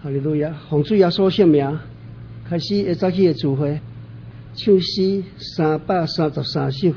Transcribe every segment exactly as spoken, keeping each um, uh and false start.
哈利路亚！奉主耶稣圣名，开始下早起的聚会，唱诗三百三十三首。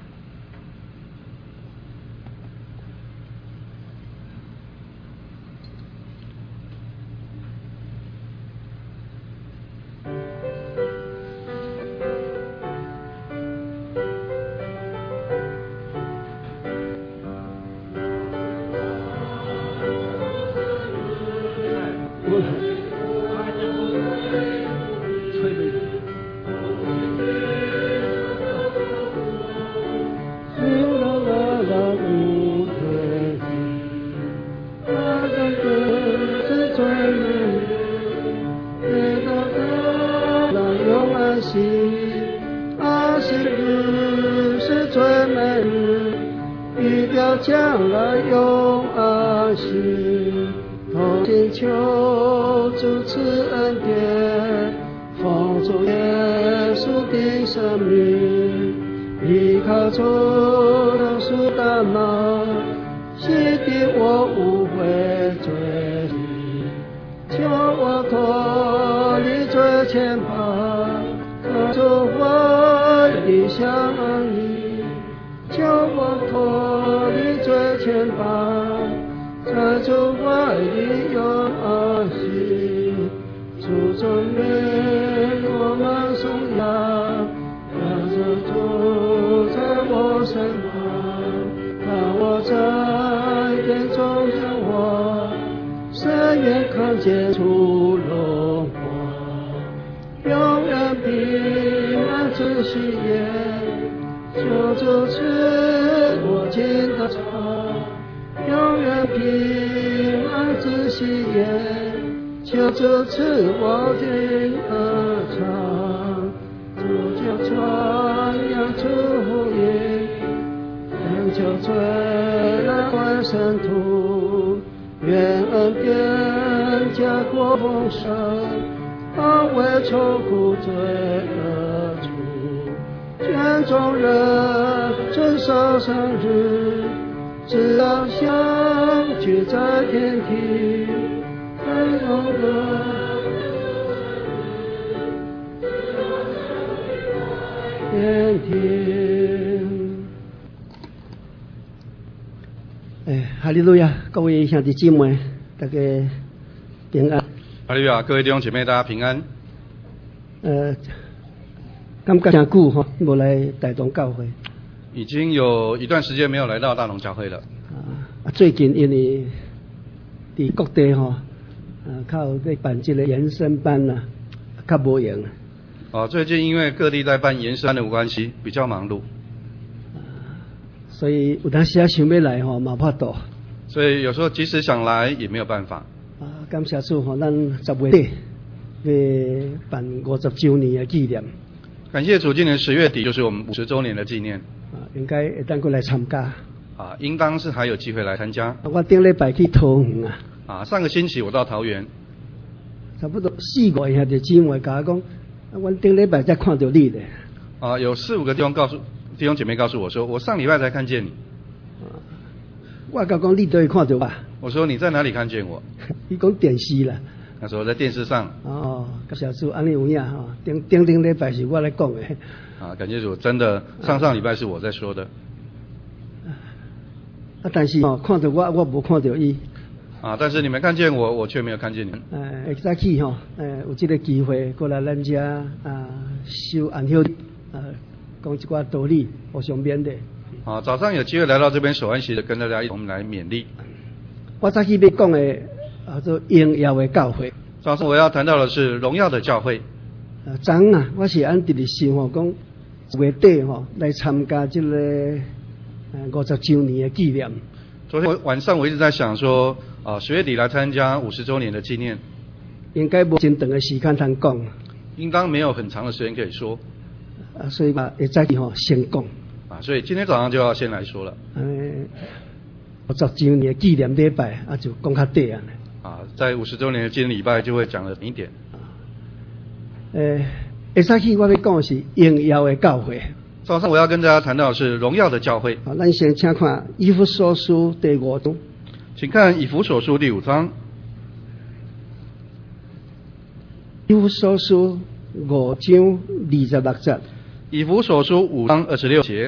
哈利路亚！各位兄弟姊妹，大家平安。 哈利路亚！各位弟兄姐妹，大家平安。 呃，感觉真久哈，无来台东教会。 已经有一段时间没有来到大同教会了。 啊，最近因为伫各地哈，啊，靠在办这个延伸班呐，较无用。 哦，最近因为各地在办延伸班的关系，比较忙碌。 所以有当时啊想要来吼，嘛怕度。 所以有时候即使想来也没有办法。 啊，感谢主吼，咱十月底要办五十周年的纪念。 感谢主，今年十月底就是我们五十周年的纪念。 啊，应该会当过来参加。 啊，应当是还有机会来参加。 我顶礼拜去桃园啊。 啊，上个星期我到桃园。 差不多四五个兄弟姊妹甲我讲，我顶礼拜才看到你的。 啊，有四五个弟兄告诉弟兄姐妹告诉我说，我上礼拜才看见你。 我甲讲你都会看到吧？ 我说你在哪里看见我？ 伊讲电视啦。 他说在电视上。 哦，感谢主，安尼有影吼，顶顶顶礼拜是我来讲的。 啊，感谢主，真的上上礼拜是我在说的。 啊，但是哦，看到我，我无看到伊。 啊，但是你们看见我，我却没有看见你们。 呃，早起吼，呃，有这个机会过来咱家啊，修安休，呃，讲一寡道理，互相勉励。 啊，早上有机会来到这边守安息的，跟大家一同来勉励。 我早起要讲的啊，做荣耀的教会。 早上我要谈到的是荣耀的教会。 啊，昨啊，我是按直直想吼，讲月底吼来参加这个呃五十周年的纪念。 昨天晚上我一直在想说，啊，十月底来参加五十周年的纪念。 应该无真长的时间通讲。 应当没有很长的时间可以说。 啊，所以嘛，会早起吼先讲。 啊，所以今天早上就要先来说了。 嗯，五十周年的纪念礼拜啊，就讲较短啊。 啊，在五十周年的纪念礼拜就会讲了一点。 呃，下早起我要讲的是荣耀的教会。 早上我要跟大家谈到的是荣耀的教会。 好，咱先请看以弗所书第五章。 请看以弗所书第五章。 以弗所书五章二十六节。 以弗所书五章二十六节。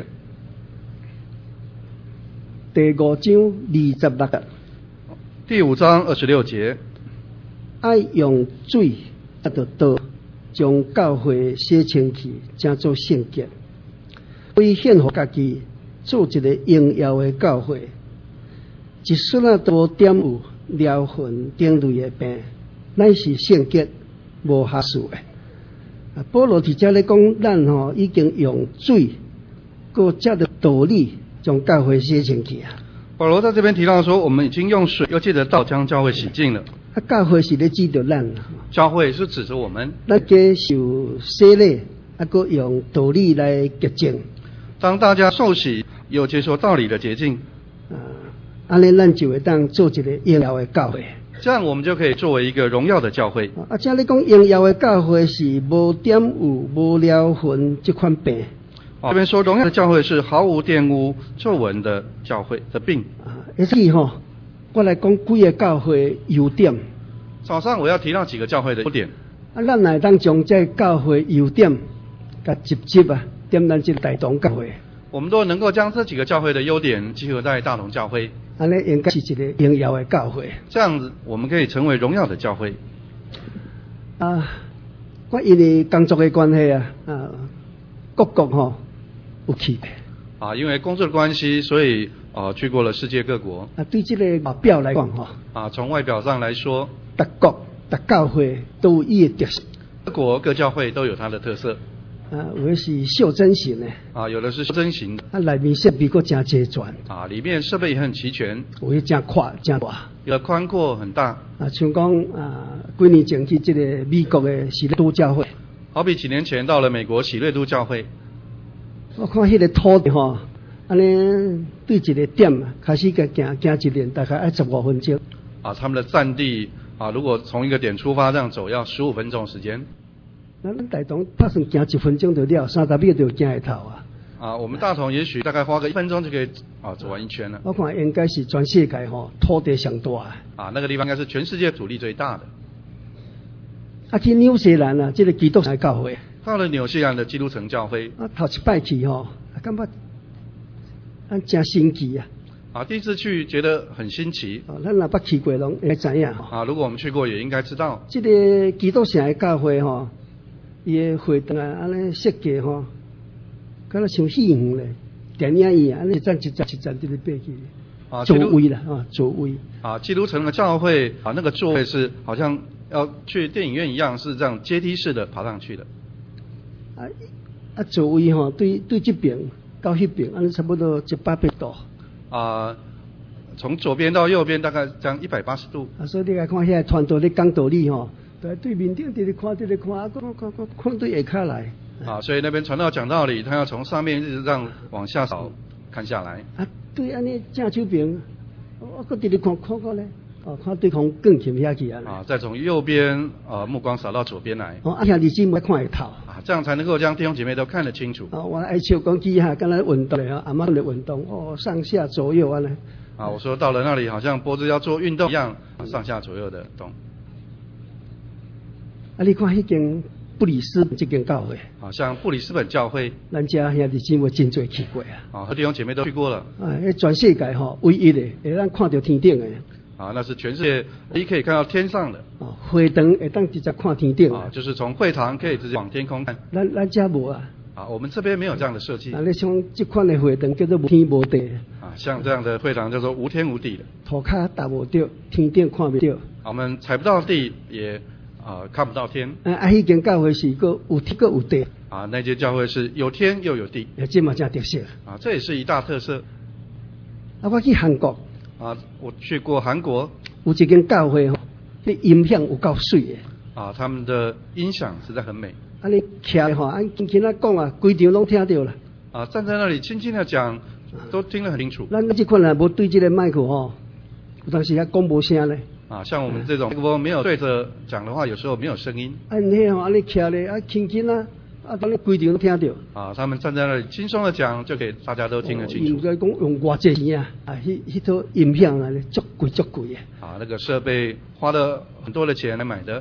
第五章二十六节。 第五章二十六节。 爱用水啊，着道，将教会洗清气，才做圣洁。为献互家己，做一个荣耀的教会。一丝仔都无玷污、撩痕、顶类的病，乃是圣洁、无瑕疵的。啊，保罗伫遮咧讲，咱吼已经用水，搁借着道理，将教会洗清气啊。 保罗在这边提到说，我们已经用水又借着道将教会洗净了。 啊，教会是咧指着咱， 教会是指着我们， 咱皆受洗礼，啊，搁用道理来洁净。 当大家受洗又接受道理的洁净， 啊，安尼咱就会当做一个荣耀的教会。 这样我们就可以作为一个荣耀的教会。 啊，这里讲荣耀的教会是无玷污、无撩痕这款病。 这边说荣耀的教会是毫无玷污、皱纹的教会的病。 啊，所以吼，我来讲几个教会优点。 早上我要提到几个教会的优点。 啊，咱来当将这教会优点，甲直接啊，点咱这大同教会。 我们都能够将这几个教会的优点集合在大同教会。 安尼应该是一个荣耀的教会。 这样子，我们可以成为荣耀的教会。 啊，我因为工作的关系啊，啊，各国吼有去的。 啊，因为工作的关系，所以啊去过了世界各国。 啊，对这个外表来讲吼， 啊，从外表上来说， 各国各教会都有伊的特色。 各国各教会都有它的特色。 啊，有的是袖珍型的。 啊，有的是袖珍型的。 啊，里面设备搁真齐全。 啊，里面设备也很齐全。 有的真宽真大。 有的宽阔很大。 啊，像讲啊，几年前去这个美国的喜乐都教会。 好比几年前到了美国喜乐都教会。 我看迄个土地吼，安尼对一个点啊，开始个行行一年，大概要十五分钟。 啊，他们的占地啊，如果从一个点出发这样走，要十五分钟时间。 那咱大同拍算行一分钟就了，三十秒就行一头啊。 啊，我们大同也许大概花个一分钟就可以啊走完一圈了。 我看应该是全世界吼土地上大的。 啊，那个地方应该是全世界土地最大的。 啊，去纽西兰啊，这个基督教教会。 到了纽西兰的基督城教会。 啊，头一摆去吼，感觉啊真新奇啊。 啊，第一次去觉得很新奇。 哦，咱若捌去过拢会知影吼。 啊，如果我们去过也应该知道。 这个基督城的教会吼。伊个会堂啊，安尼设计吼，敢若像戏院咧，电影院安尼一站一站一站伫咧爬去。啊，座位啦，啊，座位。 啊，基督城的教会啊，那个座位是好像要去电影院一样，是这样阶梯式的爬上去的。 啊啊，座位吼，对对这边到迄边，安尼差不多一百八度。啊， 从左边到右边大概这样一百八十度。 啊，所以你来看遐传道咧讲道理吼。对对面顶直直看，直直看，啊，看看看看对下骹来。 啊，所以那边传道讲道理，他要从上面一直这样往下扫看下来。 啊，对，安尼正手边，我搁直直看看看咧，哦，看对方更前遐去啊。 啊，再从右边呃目光扫到左边来。 哦，啊，兄弟姊妹看会透。 啊，这样才能够将弟兄姐妹都看得清楚。 啊，我爱笑讲起哈，敢若运动咧，阿妈咧运动，哦，上下左右安尼。 啊，我说到了那里，好像脖子要做运动一样，上下左右的动。 啊！你看迄间布里斯本这间教会， 好像布里斯本教会， 咱家兄弟姊妹真侪去过啊。 啊，和弟兄姐妹都去过了。 啊，迄全世界吼唯一的，会咱看到天顶的。 啊，那是全世界唯一可以看到天上的。 啊，会堂会当直接看天顶。 啊，就是从会堂可以直接往天空看。 咱咱家无啊。 啊，我们这边没有这样的设计。 啊，你像这款的会堂叫做无天无地。 啊，像这样的会堂叫做无天无地的。 涂骹踏无到，天顶看不到。 啊，我们踩不到地也。啊，看不到天。 啊，啊，迄间教会是个有天个有地。 啊，那间教会是有天又有地。 这嘛真特色。 啊，这也是一大特色。 啊，我去韩国。 啊，我去过韩国。 有一间教会吼，迄音响有够水的。 啊，他们的音响实在很美。 啊，你徛吼，啊，轻轻啊讲啊，规场拢听到了。 啊，站在那里轻轻的讲，都听得很清楚。 咱这款人无对这个麦克吼，有当时还讲无声咧。 啊，像我们这种麦克风没有对着讲的话，有时候没有声音。 啊，你吼，啊，你徛咧，啊，轻轻啊，啊，当你规场都听到。 啊，他们站在那里轻松的讲，就给大家都听得清楚。 应该讲用偌济钱啊，啊，迄迄套音响啊，足贵足贵的。 啊，那个设备花了很多的钱来买的。 啊，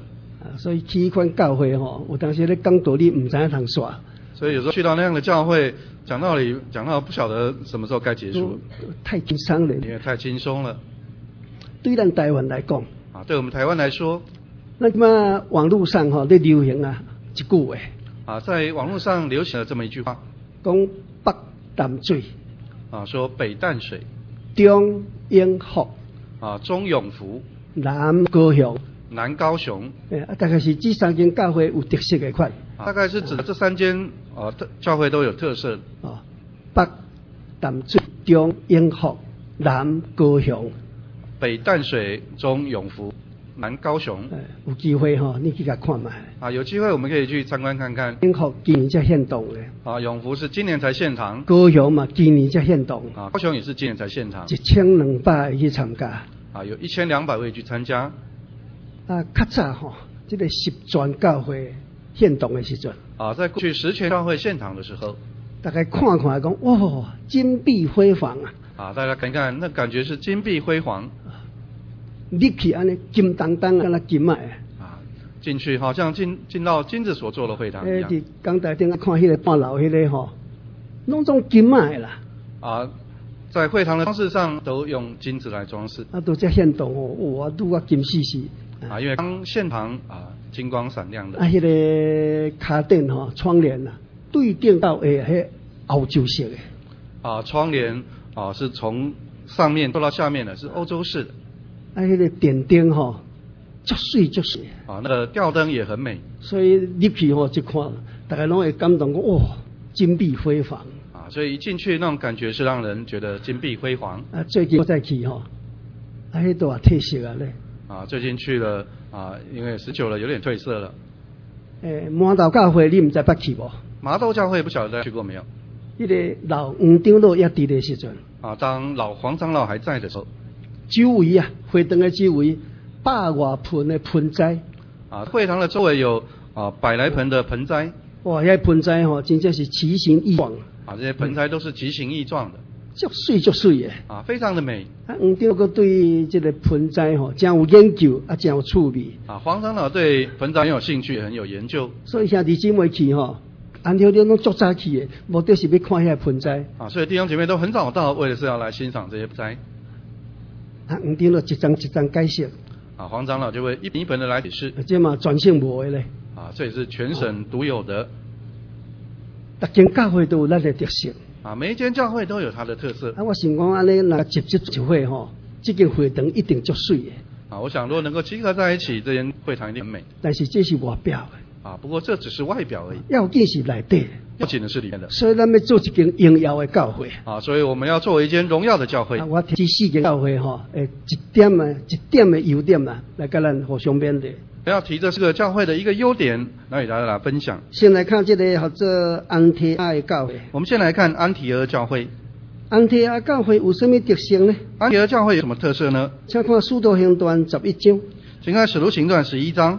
啊，所以去一款教会吼，有当时咧讲道理唔知影通煞。 所以有时候去到那样的教会，讲道理讲到不晓得什么时候该结束， 太轻松了， 因为太轻松了。 对咱台湾来讲， 啊，对我们台湾来说， 那么网络上吼咧流行啊一句话， 啊，在网络上流行了这么一句话， 讲北淡水， 啊，说北淡水， 中永福， 啊，中永福， 南高雄。 南高雄， 诶，大概是这三间教会有特色的款。 大概是指这三间啊教会都有特色。 哦，北淡水、中永福、南高雄。 北淡水、中永福、南高雄。 诶，有机会吼，你去甲看卖。 啊，有机会我们可以去参观看看。 永福今年才献堂咧。 啊，永福是今年才献堂。 高雄嘛，今年才献堂。 啊，高雄也是今年才献堂。 一千两百个去参加。 啊，有一千两百位去参加。 啊，较早吼，这个十全教会献堂的时阵， 啊，在过去十全教会献堂的时候， 大概看看讲，哇，金碧辉煌啊！ 啊，大家看看，那感觉是金碧辉煌。 入去安尼金当当啊，那金啊！ 啊，进去好像进进到金子所做的会堂一样。 诶，伫港台顶看迄个半楼迄个吼，拢种金啊的啦。 啊，在会堂的装饰上都用金子来装饰。 啊，都遮献堂哦，哇，拄啊金死死。 啊，因为刚献堂啊，金光闪亮的。 啊，迄个卡垫吼，窗帘啊，对顶到下迄欧洲式的。 啊，窗帘啊是从上面做到下面的，是欧洲式的。 啊，迄个点灯吼，足水足水。 啊，那个吊灯也很美。 所以入去吼一看，大家拢会感动讲，哇，金碧辉煌。 啊，所以一进去那种感觉是让人觉得金碧辉煌。 啊，最近我再去吼，啊，迄都啊褪色啊咧。 啊，最近去了啊，因为十九了，有点褪色了。 诶，麻豆教会你唔知捌去无？ 麻豆教会不晓得大家去过没有？ 迄个老黄长老也伫的时阵， 啊，当老黄长老还在的时候， 周围啊，会堂的周围百外盆的盆栽。 啊，会堂的周围有啊百来盆的盆栽。 哇，遐盆栽吼，真正是奇形异状。 啊，这些盆栽都是奇形异状的。 足水足水的。 啊，非常的美。 啊，黄长老对这个盆栽吼，真有研究，啊，真有趣味。 啊，黄长老对盆栽很有兴趣，很有研究。 所以兄弟姊妹去吼，安条条拢足早去的，目的是要看遐盆栽。 啊，所以弟兄姐妹都很早到，为的是要来欣赏这些栽。 啊，黄长老一张一张解释。 啊，黄长老就会一本一本的来解释。 这嘛全省无的咧。 啊，这也是全省独有的。 逐间教会都有咱的特色。 啊，每一间教会都有它的特色。 啊，我想讲安尼，若集集聚会吼，这间会堂一定足水的。 啊，我想如果能够集合在一起，这间会堂一定很美。 但是这是外表的。 啊，不过这只是外表而已。 要紧是内底。 要紧的是里面的。 所以咱要做一间荣耀的教会。 啊，所以我们要作为一间荣耀的教会。 啊，我提这四间教会吼，诶，一点啊，一点的优点啊，来跟咱互相勉励。 不要提这是个教会的一个优点，来与大家来分享。 先来看这个或者安提阿的教会。 我们先来看安提阿教会。 安提阿教会有什么特色呢？ 安提阿教会有什么特色呢？ 请看《使徒行传》十一章。 请看《使徒行传》十一章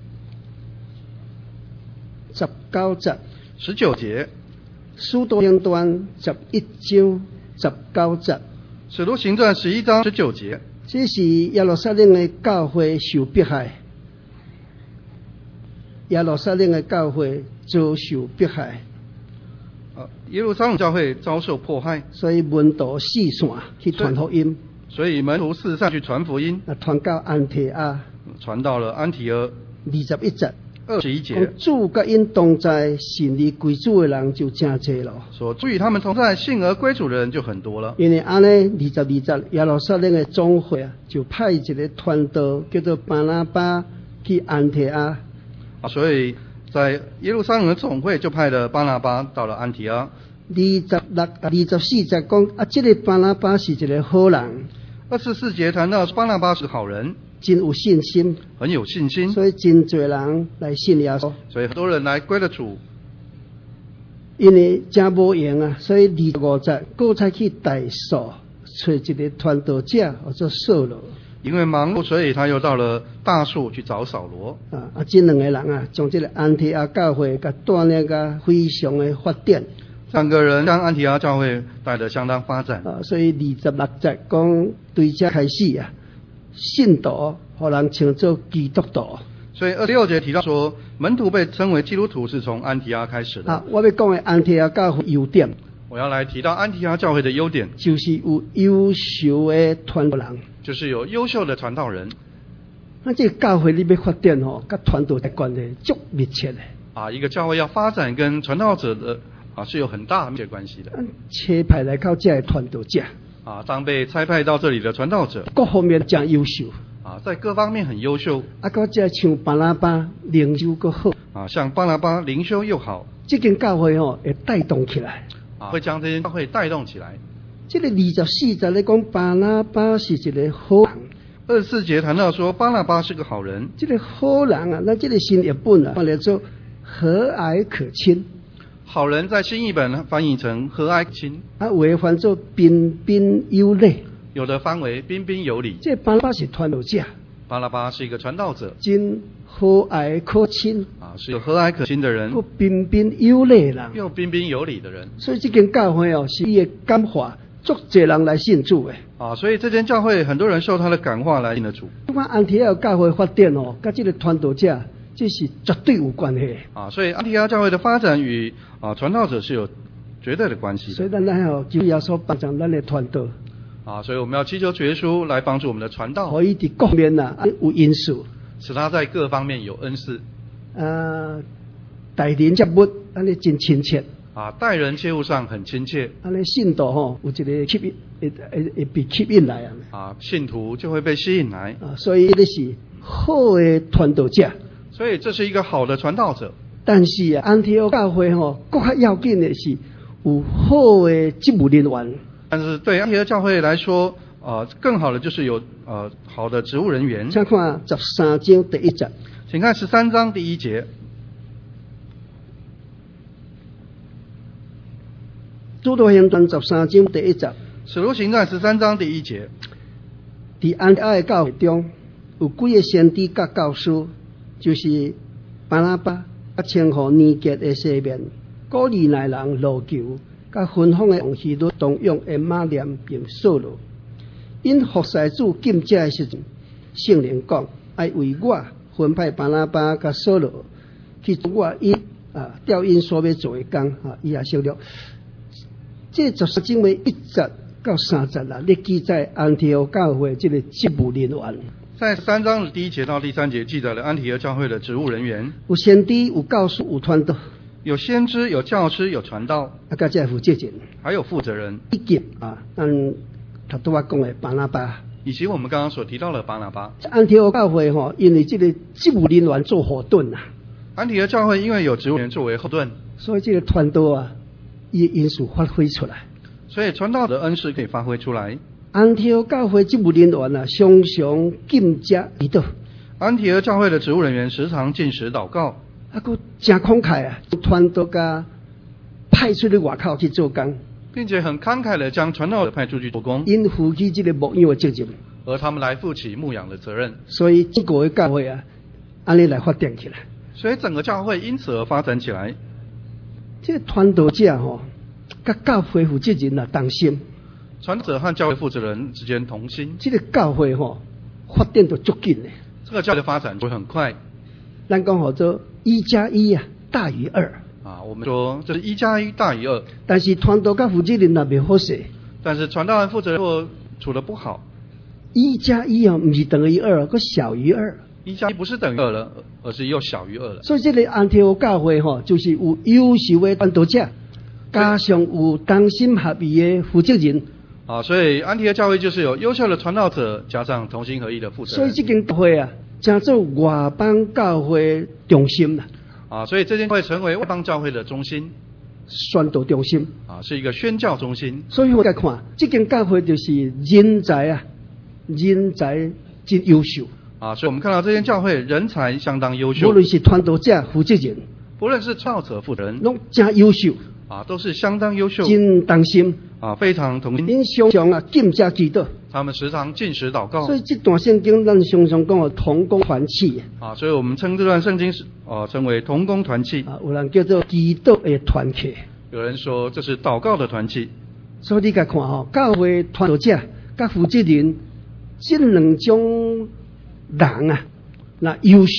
十九节。 十九节。 《使徒行传》十一章十九节。《 使徒行传》十一章十九节。 这是耶路撒冷的教会受迫害。耶路撒冷的教会遭受迫害。 啊，耶路撒冷教会遭受迫害， 所以门徒四散去传福音。 所以门徒四散去传福音。 啊，传到安提阿。 传到了安提阿。 二十一节。 二十一节。 主甲因同在，信而归主的人就真多了。 说主与他们同在，信而归主的人就很多了。 因为安尼二十二节，耶路撒冷的总会啊，就派一个传道叫做巴拿巴去安提阿。 啊，所以在耶路撒冷的总会就派了巴拿巴到了安提阿。 二十六、二十四节讲啊，这个巴拿巴是一个好人。 二十四节谈到巴拿巴是好人， 真有信心， 很有信心， 所以真多人来信耶稣。 所以很多人来归了主。 因为真无用啊，所以二十五节，搁再去大数找一个传道者或者扫罗。 因为忙碌，所以他又到了大树去找扫罗。 啊啊！这两个人啊，将这个安提阿教会甲带领个非常的发展。 两个人将安提阿教会带得相当发展。 啊，所以二十六节讲对这开始啊，信徒互人称作基督徒。 所以二十六节提到说，门徒被称为基督徒是从安提阿开始的。 啊，我要讲的安提阿教会优点， 我要来提到安提阿教会的优点， 就是有优秀的传道人， 就是有优秀的传道人。 那这个教会你要发展吼，跟传道的关系足密切的。 啊，一个教会要发展，跟传道者的啊是有很大密切关系的。 差派来靠这的传道者， 啊，当被差派到这里的传道者， 各方面真优秀。 啊，在各方面很优秀。 啊，搁这像巴拿巴灵修搁好。 啊，像巴拿巴灵修又好。 这间教会吼会带动起来。 啊，会将这间教会带动起来。 这个二十四节咧讲巴拿巴是一个好人。 二十四节谈到说巴拿巴是个好人。 这个好人啊，那这个新译本啊，翻译做和蔼可亲。 好人在新译本翻译成和蔼可亲。 啊，有的翻作彬彬有礼。有的翻为彬彬有礼。 这巴拿巴是传道者。 巴拿巴是一个传道者。 真和蔼可亲。 啊，是有和蔼可亲的人。 又彬彬有礼人。 又彬彬有礼的人。 所以这间教会哦，是伊的感化。足侪人来信主诶， 啊，所以这间教会很多人受他的感化来信的主。 我看安提阿教会发展哦，跟这个传道者这是绝对有关系。 啊，所以安提阿教会的发展与啊传道者是有绝对的关系的。 所以咱来哦，求耶稣帮助咱的传道。 啊，所以我们要祈求主耶稣来帮助我们的传道。 可以伫各面呐、啊、有因素， 使他在各方面有恩赐。 呃，待人接物，安尼真亲切。 啊，待人接物上很亲切。 安尼信徒吼，有一个吸引，会会会被吸引来啊。 啊，信徒就会被吸引来。 啊，所以这是好的传道者。 所以这是一个好的传道者。 但是啊，安提阿教会吼，更较要紧的是有好的职务人员。 但是对安提阿教会来说，呃，更好的就是有呃好的职务人员。 请看十三章第一节， 请看十三章第一节。 使徒行传十三章第一节， 使徒行传十三章第一节， 伫安提阿的教会中，有几个先知甲教师，就是巴拿巴，甲称呼年节的西面，鼓励内人路求，甲分封的王希律同用的马念并扫罗，因服侍主禁戒的时阵，圣灵讲，爱为我分派巴拿巴甲扫罗去做我因啊调因所要做的工啊，以下省略。这十三章的一节到三节啦，你记载安提阿教会这个职务人员。 在三章的第一节到第三节记载了安提阿教会的职务人员。 有先知、有教师、有传道。 有先知、有教师、有传道。 啊，加这负责人。 还有负责人。 以及啊，咱头拄仔讲的巴拿巴。 以及我们刚刚所提到的巴拿巴。 安提阿教会吼，因为这个职务人员做后盾啊。 安提阿教会因为有职务人员作为后盾， 所以这个传道啊。伊因素发挥出来， 所以传道的恩师可以发挥出来。 安提阿教会职务人员啊，常常禁食祈祷。 安提阿教会的职务人员时常禁食祷告， 啊，佫真慷慨啊，传道家派出去外口去做工， 并且很慷慨的将传道者派出去做工， 因负起这个牧养的责任， 而他们来负起牧养的责任。 所以这个教会啊，安尼来发展起来。 所以整个教会因此而发展起来。 这个传道者吼，甲教会负责人啊同心， 传道者和教会负责人之间同心。 这个教会吼发展都足紧的， 这个教会的发展会很快。 咱讲好做一加一啊大于二啊，我们说这是一加一大于二。 但是传道甲负责人那边好势， 但是传道和负责人若处得不好， 一加一啊不是等于二，佫小于二。 一加一不是等于二了，而是又小于二了。 所以这个安提阿教会吼，就是有优秀的传道者，加上有同心合意的负责人。 啊，所以安提阿教会就是有优秀的传道者，加上同心合意的负责人。 所以这间教会啊，叫做外邦教会中心啦。 啊，所以这间会成为外邦教会的中心， 宣道中心。 啊，是一个宣教中心。 所以我来看，这间教会就是人才啊，人才真优秀。 啊，所以我们看到这间教会人才相当优秀， 无论是传道者、负责人， 不论是传道者、负责人， 拢真优秀， 啊，都是相当优秀， 真同心， 啊，非常同心。 因常常啊禁食祈祷， 他们时常禁食祷告。 所以这段圣经咱常常讲哦，同工团契啊，所以我们称这段圣经是呃称为同工团契。 啊，有人叫做祈祷的团契， 有人说这是祷告的团契。 所以你甲看吼，教会传道者甲负责人这两种人啊，那优秀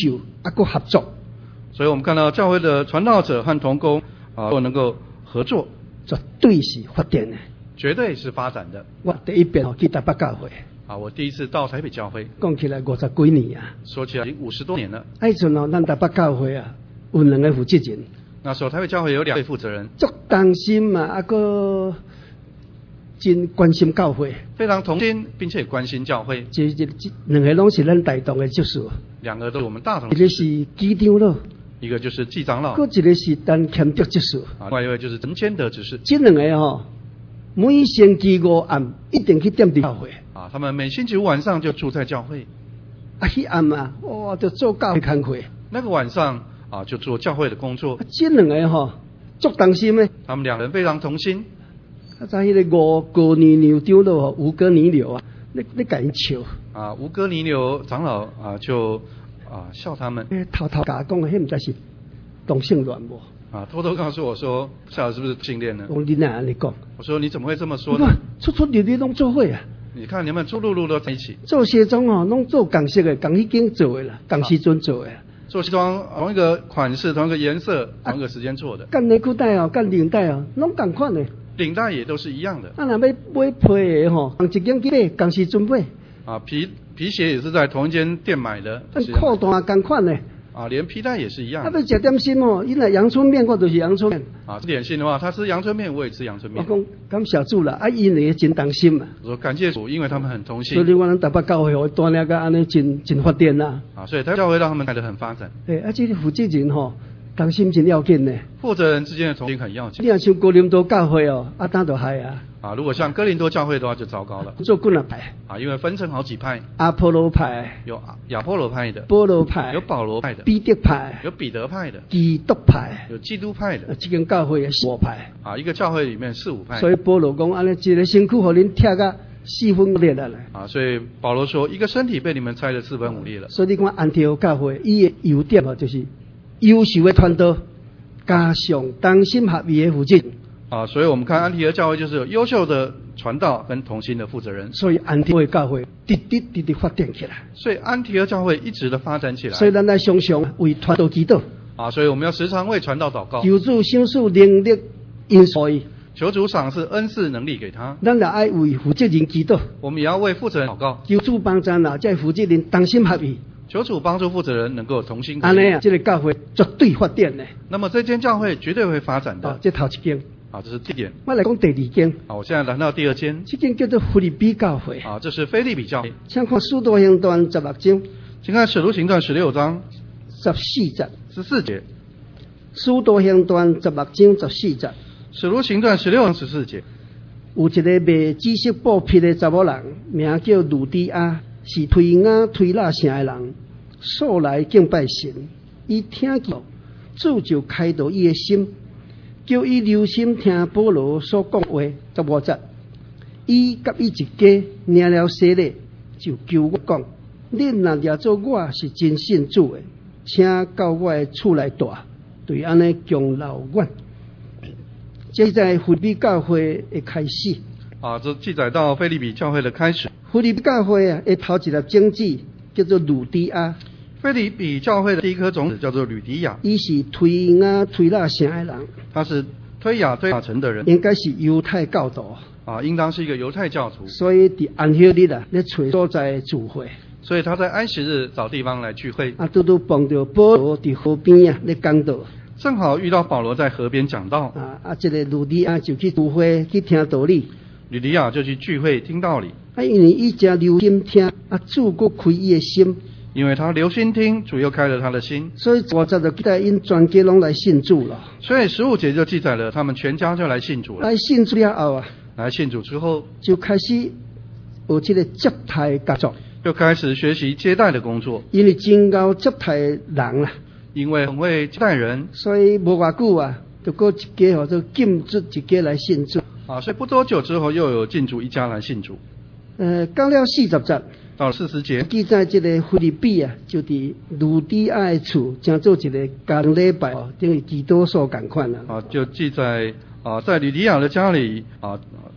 啊，个合作。 所以我们看到教会的传道者和同工啊，都能够合作， 绝对是发展的， 绝对是发展的。 我第一遍去台北教会， 啊，我第一次到台北教会， 讲起来五十几年啊， 说起来已经五十多年了。 迄阵哦，咱台北教会啊，有两个负责人。 那时候台北教会有两位负责人， 足担心嘛，啊个真关心教会， 非常同心，并且关心教会。 这这这两个拢是咱大同的执事， 两个都是我们大同。 一个是基长老， 一个就是季长老， 搁一个是陈谦德执事。 啊，另外一位就是陈谦德执事。 这两个哦，每星期五暗一定去点伫教会。 啊，他们每星期五晚上就住在教会。 啊，迄暗啊，哇，就做教会工会。 那个晚上啊，就做教会的工作。 啊，这两个吼、哦，足担心的。 他们两人非常同心。 啊，在迄个吴哥尼牛长老哦，吴哥尼牛啊，你你甲因笑。 啊，吴哥尼牛长老啊，就啊笑他们。 诶，偷偷甲我讲，迄毋知是同性恋无？ 啊，偷偷告诉我说，不晓得是不是同性恋呢？ 我你哪安尼讲？ 我说你怎么会这么说呢？ 出出入入拢做伙啊！ 你看你们出入入都在一起。 做西装哦，拢做共色的，共迄间做的啦，共时阵做的。 做西装同一个款式、同一个颜色、同一个时间做的。 干内裤带哦，干领带哦，拢共款的。 领带也都是一样的。 啊，若要买皮的吼，共一间去买，共时阵买。 啊，皮皮鞋也是在同一间店买的。 啊，裤带共款的。 啊，连皮带也是一样的。 啊，要食点心哦，伊若阳春面，我就是阳春面。 啊，吃点心的话，他吃阳春面，我也吃阳春面。 我讲感谢主啦，啊，因为真担心嘛。 我说感谢主，因为他们很同心。 所以我咱台北教会我锻炼个安尼真真发展啦。 啊，所以台北教会让他们开得很发展。 对，啊，这个负责人吼，担心真要紧呢。 负责人之间的同心很要紧。 你若像哥林多教会哦，啊，那就害啊。 啊，如果像哥林多教会的话，就糟糕了。 做几啊派？ 啊，因为分成好几派。 阿波罗派有亚波罗派的， 保罗派有保罗派的， 彼得派有彼得派的， 基督派有基督派的。 这间教会也是五派。 啊，一个教会里面四五派。 所以保罗讲，安尼一个身躯互恁拆个四分五裂了来。 啊，所以保罗说，一个身体被你们拆得四分五裂了。 所以你看安提阿教会，伊的优点哦，就是优秀的传道，加上同心合意的负责。 啊，所以我们看安提阿教会就是有优秀的传道跟同心的负责人。 所以安提阿教会直直直直发展起来。 所以安提阿教会一直的发展起来。 所以咱来常常为传道祈祷。 啊，所以我们要时常为传道祷告。 求主赏赐能力因所以。 求主赏赐恩赐能力给他。 咱也爱为负责人祈祷。 我们也要为负责人祷告。 求主帮助咱这负责人同心合意。 求主帮助负责人能够同心合意。 安尼啊，这个教会绝对发展的。 那么这间教会绝对会发展的。 哦，这头一间。 啊，这是第一点。 我来讲第二间。 好，我现在来到第二间。 这间叫做腓立比教会。 啊，这是腓立比教会。 请看《使徒行传》十六章。 请看《使徒行传》十六章十四节。 十四节。《 使徒行传》十六章十四节。《 使徒行传》十六章十四节。 有一个卖紫色布匹的查某人，名叫鲁底亚，是推雅推拉城的人，素来敬拜神。伊听见主就开导伊的心。叫伊留心听保罗所讲话，十五节。伊甲伊一家领了洗礼，就求我讲：恁若掠做我是真信主的，请到我的厝来住，对安尼强劳阮。这在腓立比教会的开始。 啊，这记载到腓立比教会的开始。 腓立比教会啊，的头一粒种子叫做鲁底亚。 腓立比教会的第一颗种子叫做吕迪亚， 伊是推雅推拉城的人， 他是推雅推拉城的人， 应该是犹太教徒啊，应当是一个犹太教徒， 所以伫安息日啊，咧找所在聚会， 所以他在安息日找地方来聚会。 啊，拄拄碰到保罗伫河边啊咧讲道， 正好遇到保罗在河边讲道， 啊啊，这个鲁迪亚就去聚会去听道理， 吕迪亚就去聚会听道理， 啊，因为伊真留心听，啊，主搁开伊的心。 因为他留心听，主又开了他的心， 所以我这就记载因全家拢来信主了。 所以十五节就记载了他们全家就来信主了。 来信主了后啊， 来信主之后， 就开始有这个接待工作， 就开始学习接待的工作。 因为真够接待人啦， 因为很会接待人， 所以无偌久啊，就过一家吼，就禁止一家来信主。 啊，所以不多久之后又有进主一家来信主。 呃，到了四十节。 到了四十节， 记载这个腓立比啊，就伫鲁底亚的厝，将做一个公礼拜哦，等于祈祷所共款啦。 啊，就记载啊，在吕迪亚的家里啊，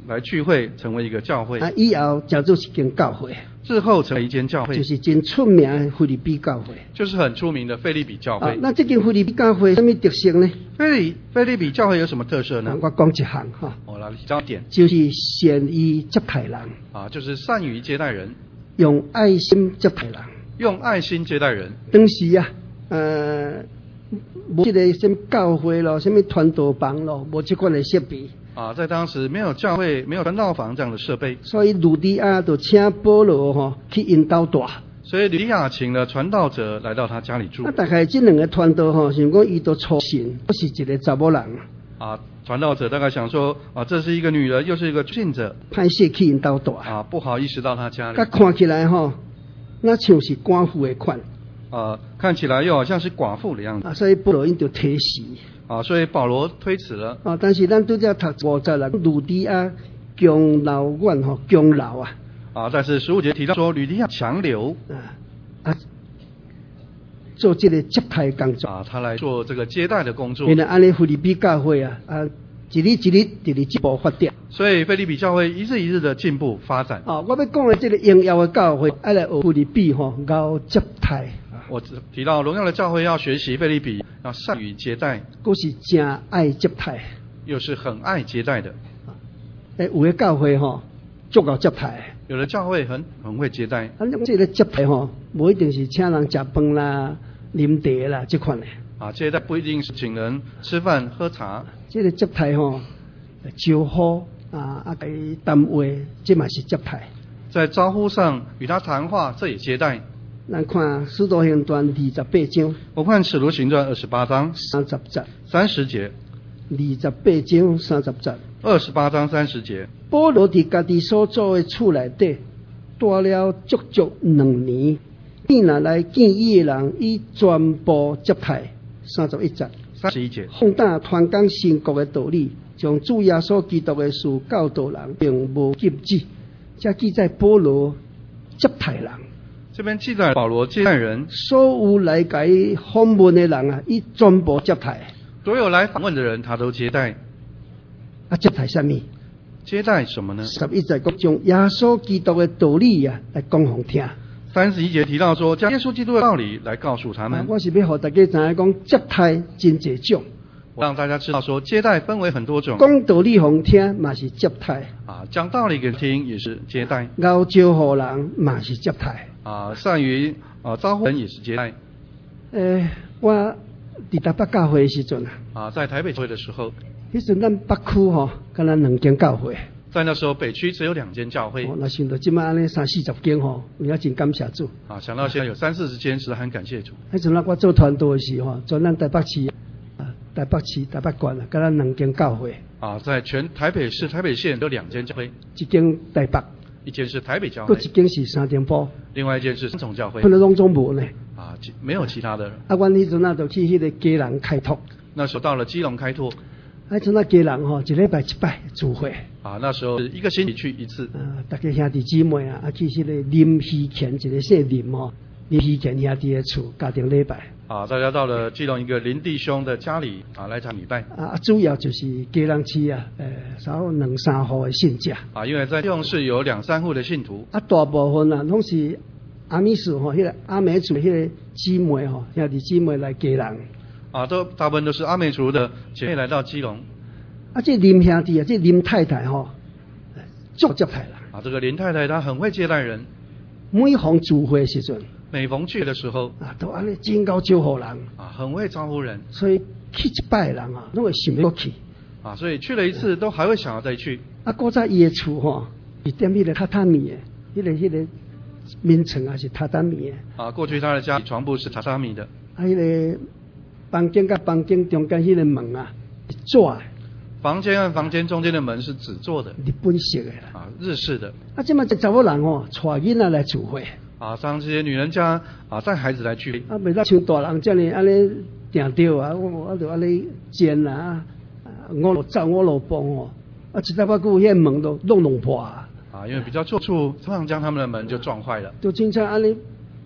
来聚会，成为一个教会。 啊，以后叫做一间教会， 日后成为一间教会， 就是真出名的腓立比教会， 就是很出名的腓立比教会。 啊，那这间腓立比教会什么特色呢？ 腓立腓立比教会有什么特色呢？ 啊、我讲一项哈， 我来讲点， 就是善于接待人， 啊，就是善于接待人， 用爱心接待人， 用爱心接待人。 当时啊，呃，无这个什么教会咯，什么传道房咯，无这款的设备。 啊，在当时没有教会、没有传道房这样的设备， 所以吕底亚就请保罗吼去因兜住。 所以吕底亚请了传道者来到他家里住。 啊，大概这两个传道吼，想讲伊都初信，都是一个查某人。 啊，传道者大概想说，啊，这是一个女人，又是一个信者， 歹势去因兜住。 啊，不好意思到他家里。 甲看起来吼，那像是寡妇的款。 啊，看起来又好像是寡妇的样子。 啊，所以保罗因就推辞。 啊，所以保罗推辞了。 啊，但是咱拄则读五十啦，吕底亚强留院吼，强留啊。 啊，但是十五节提到说吕底亚强留。 啊啊，做这个接待工作。 啊，他来做这个接待的工作。 原来安尼腓立比教会啊，啊，一日一日一日进步发展。 所以腓立比教会一日一日的进步发展。 啊，我要讲的这个荣耀的教会，爱来学腓立比吼，搞接待。 我提到荣耀的教会要学习腓立比，要善于接待， 都是真爱接待， 又是很爱接待的。 诶，有的教会吼，足够接待。 有的教会很很会接待。 啊，这个接待吼，无一定是请人食饭啦、啉茶啦这款的。 啊，接待不一定是请人吃饭喝茶。 这个接待吼，招呼啊啊，给谈话，这嘛是接待。 在招呼上与他谈话，这也接待。 咱看《使徒行传》二十八章， 我看《使徒行传》二十八章三十节， 三十节， 二十八章三十节， 二十八章三十节。 保罗伫家己所住的厝内底住了足足两年，见若来见伊的人，伊全部接待。三十一节， 三十一节， 放胆传讲神国的道理，将主耶稣基督的事教导人，并无禁止。这记载保罗接待人。 这边记载保罗接待人， 所有来甲伊访问的人啊，伊全部接待。 所有来访问的人，他都接待。 啊，接待什么？ 接待什么呢？ 十一节讲将耶稣基督的道理啊，来讲互听。 三十一节提到说，将耶稣基督的道理来告诉他们。 啊、我是要互大家知影讲，接待真济种。 我让大家知道说，接待分为很多种。 讲道理互听嘛是接待。 啊，讲道理给听也是接待。 邀招互人嘛是接待。 啊，善于啊招呼人也是接待。 诶、欸，我伫台北教会的时阵啊， 啊，在台北教会的时候， 迄阵咱北区吼，敢若两间教会。 在那时候，北区只有两间教会。 哦，那想到即摆安尼三四十间吼，我也真感谢主。 啊，想到现在有三四十间，是很感谢主。 迄阵我做团队的时候，全咱台北市啊，台北市、台北县啊，敢若两间教会。 啊，在全台北市、台北县有两间教会， 一间台北， 一间是台北教会， 佫一间是三重埔， 另外一间是三重教会。 可能拢总无呢。 啊，没有其他的。 啊，阮迄阵啊，就去迄个基隆开拓。 那时候到了基隆开拓。 啊，阵啊基隆吼，一礼拜一摆聚会。 啊，那时候一个星期去一次。 啊，大家兄弟姊妹啊，啊去迄个林希乾一个姓林吼，林希乾兄弟的厝家庭礼拜。 啊，大家到了基隆一个林弟兄的家里啊来场礼拜。 啊，主要就是基隆市啊，呃，少两三户的信者。 啊，因为在基隆市有两三户的信徒。 啊，大部分啊，拢是阿米斯吼，迄个阿美族迄个姊妹吼，兄弟姊妹来基隆。 啊，都大部分都是阿美族的姐妹来到基隆。 啊，这林兄弟啊，这林太太吼，足接待人。 啊，这个林太太她很会接待人。 每逢聚会时阵， 每逢去的时候， 啊，都安尼真够招呼人。 啊，很会招呼人。 所以去一摆的人啊，拢会想要去。 啊，所以去了一次都还会想要再去。 啊，搁在伊的厝吼，是踮迄个榻榻米的，迄、那个迄、那个眠床啊是榻榻米的。 啊，过去他的家床铺是榻榻米的。 啊，迄、那个房间甲房间中间迄个门啊，是纸的。 房间和房间中间的门是纸做的， 日本式的啦。 啊，日式的。 啊，即马这查某人吼，带囡仔来聚会。 啊，让这些女人家啊带孩子来聚会。 啊，袂当像大人这样安尼定着啊，我我就安尼煎啊，五路走五路蹦哦，啊，一大把久迄门都弄弄破啊。 啊，因为比较错处，通常将他们的门就撞坏了。 就经常安尼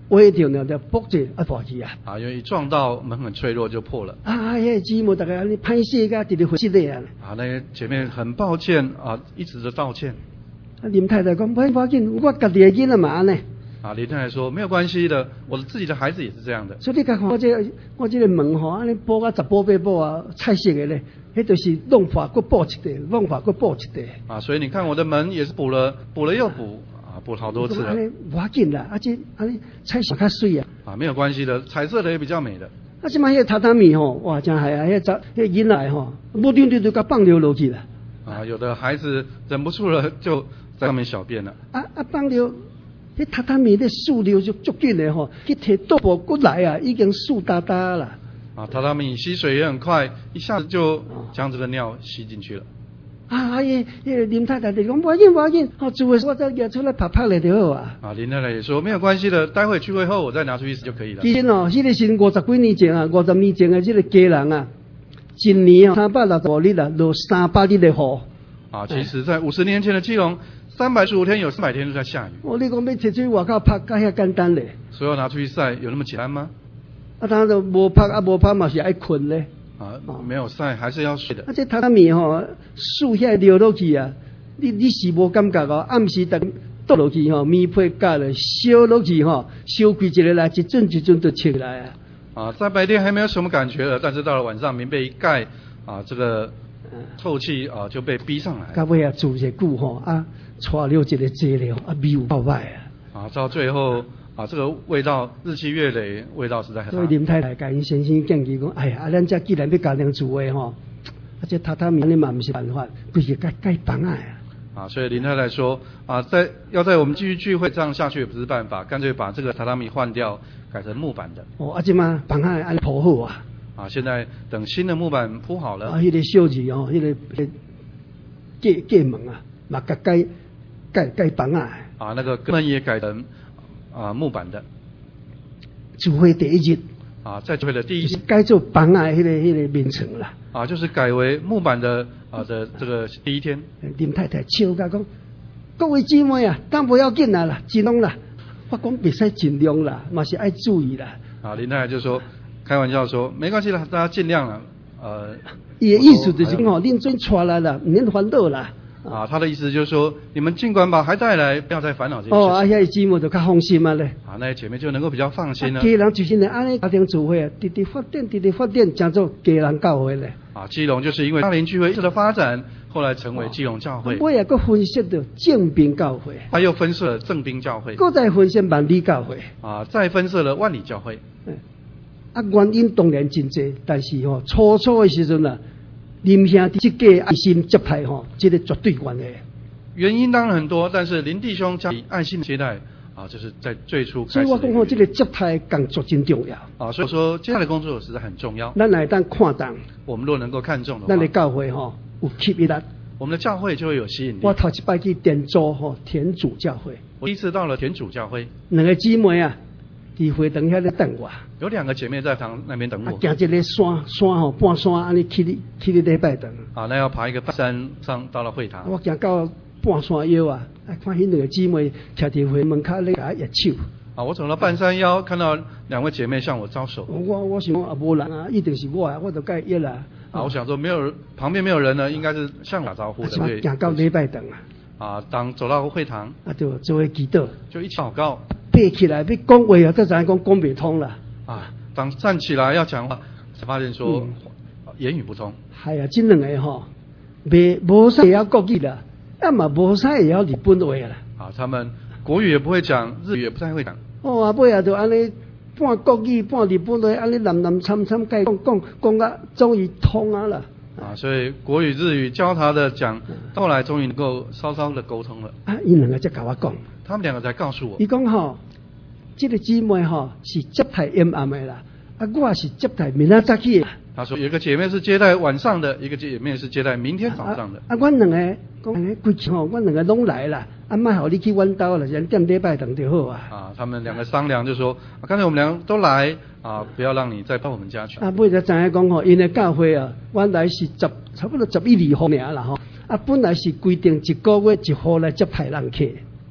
歪掉了就卜者啊大去啊！ 啊，因为一撞到门很脆弱就破了。 啊，迄姊妹大概安尼歹势甲直直回失的啊！ 啊，那些姐妹很抱歉啊，一直的道歉。 啊，林太太讲不要紧，我家己的囡仔嘛安尼。 啊，林太太说没有关系的，我自己的孩子也是这样的。 所以你看我这个、我这个门吼，安尼补啊十补八补啊，彩色的咧，迄就是弄法搁补一块，弄法搁补一块。 啊，所以你看我的门也是补了，补了又补。啊，补了好多次了。 安尼无要紧啦，而且安尼彩色较水啊。 啊，没有关系的，彩色的也比较美的。 啊，即摆迄个榻榻米吼，哇，真系啊！迄杂迄囡仔吼，无定定就甲放流落去啦。 啊，有的孩子忍不住了，就在上面小便了。 啊啊，放流，迄榻榻米的速流就足紧的吼，去摕倒步过来啊，已经湿哒哒啦。 啊，榻榻米吸水也很快，一下子就将这个尿吸进去了。 啊，迄迄个林太太就讲无要紧无要紧，好做诶，我再拿出来拍拍咧就好啊。 啊，林太太也说没有关系的，待会聚会后我再拿出去就可以了。 其实哦，迄、那个是五十几年前啊，五十年前的这个家人啊，一年啊三百六十五日啊，落三百日的雨。 啊，其实，在五十年前的基隆，三百十五天有三百天都在下雨。 哦，你讲要摕出去外口拍，敢遐简单咧？ 所以要拿出去晒，有那么简单吗？ 啊，当然无拍啊，无拍嘛是爱困咧。 啊，没有晒还是要睡的。 啊，这榻榻米吼，树遐流落去啊，你你是无感觉哦？暗时等倒落去吼，棉被盖了烧落去吼，烧开一个来，一阵一阵就起来啊。 啊，在白天还没有什么感觉了，但是到了晚上，棉被一盖，啊，这个透气啊就被逼上来。 到尾啊，住一久吼啊，带了一个质量啊，味有够歹啊。啊， 到最后。啊，这个味道日积月累，味道实在很大。 所以林太太甲因先生建议讲，哎呀，啊，咱这既然要家庭住的吼，啊，这榻榻米你嘛不是办法，规个盖盖房啊。 啊，所以林太太说，啊，在要在我们继续聚会这样下去也不是办法，干脆把这个榻榻米换掉，改成木板的。 哦，啊，这嘛房啊安铺好啊。 啊，现在等新的木板铺好了。 啊，迄、那个小字哦，迄、那个那个隔隔门啊，嘛改改改改房啊。 啊，那个门也改成。啊，木板的， 聚会第一日啊，在聚会的第一日改做房啊，迄、那个迄、那个名称啦。 啊，就是改为木板的啊的这个第一天。 林太太笑甲讲，各位姊妹啊，当不要紧啦啦，尽量啦。我讲别使尽量啦，嘛是爱注意啦。 啊，林太太就说，开玩笑说，没关系啦，大家尽量啦。呃， 伊的意思就是讲吼，恁准出来啦，唔免烦恼啦。 啊，他的意思就是说，你们尽管把孩带来，不要再烦恼这些事情。 哦，啊，遐姊妹就较放心啊咧。 啊，那些姐妹就能够比较放心了。 家人就是呢，安尼家庭聚会啊，直直发展，直直发展，叫做家人教会咧。 啊，基隆就是因为家庭聚会一直的发展，后来成为基隆教会。 我也个分析到正兵教会。 他又分设了正兵教会。 搁再分析万里教会。 啊，再分设了万里教会。 嗯。啊，原因当然真济，但是吼、哦，初初的时阵啊，林兄这个爱心接待吼，这个绝对关的。 原因当然很多，但是林弟兄加以爱心接待啊，这是在最初开始。 所以我讲吼，这个接待工作真重要啊，所以说接待的工作实在很重要。 咱来当看重， 我们若能够看重的话， 咱的教会吼有吸引力， 我们的教会就会有吸引力。 我头一摆去田州吼田主教会， 我第一次到了田主教会， 两个姊妹啊，伫会堂遐咧等我。 有两个姐妹在堂那边等我。 啊，行一个山山吼半山，安尼去哩去哩礼拜堂。 啊，那要爬一个半山上到了会堂。 我行到半山腰啊，啊，看迄两个姊妹徛伫会门口咧甲握手。 啊，我走到半山腰，看到两位姐妹向我招手。 我我想啊，无人啊，一定是我啊，我就甲伊约啦。 啊，我想说没有旁边没有人呢，应该是向我打招呼的。 对。行到礼拜堂啊。 啊，当走到会堂， 啊，就做伙祈祷， 就一起祷告。 爬起来要讲话啊，才知影讲讲袂通啦。 啊，当站起来要讲话，才发现说、嗯、言语不通。 系啊，这两个吼，袂无使会晓国语啦，啊嘛无使会晓日本话啦。 啊，他们国语也不会讲，日语也不太会讲。 哦，啊，尾啊就安尼半国语半日本话，安尼南南参参讲讲讲啊，终于通啊啦。 啊，所以国语日语交叉的讲，后来终于能够稍稍的沟通了。 啊，伊两个才甲我讲， 他们两个才告诉我。 伊讲吼，这个姊妹吼是接待阴暗的啦，啊，我是接待明仔早起的。 他说有一个姐妹是接待晚上的，一个姐妹是接待明天早上的。 啊，阮、啊、两个讲，规矩吼，阮两个拢来啦，啊，莫互你去阮兜啦，先踮礼拜堂就好啊。 啊，他们两个商量就说，啊，刚才我们两个都来，啊，不要让你再到我们家去。 啊，尾才知影讲吼，因的教会啊，原来是十差不多十一二号尔啦吼，啊，本来是规定一个月一号来接待人客。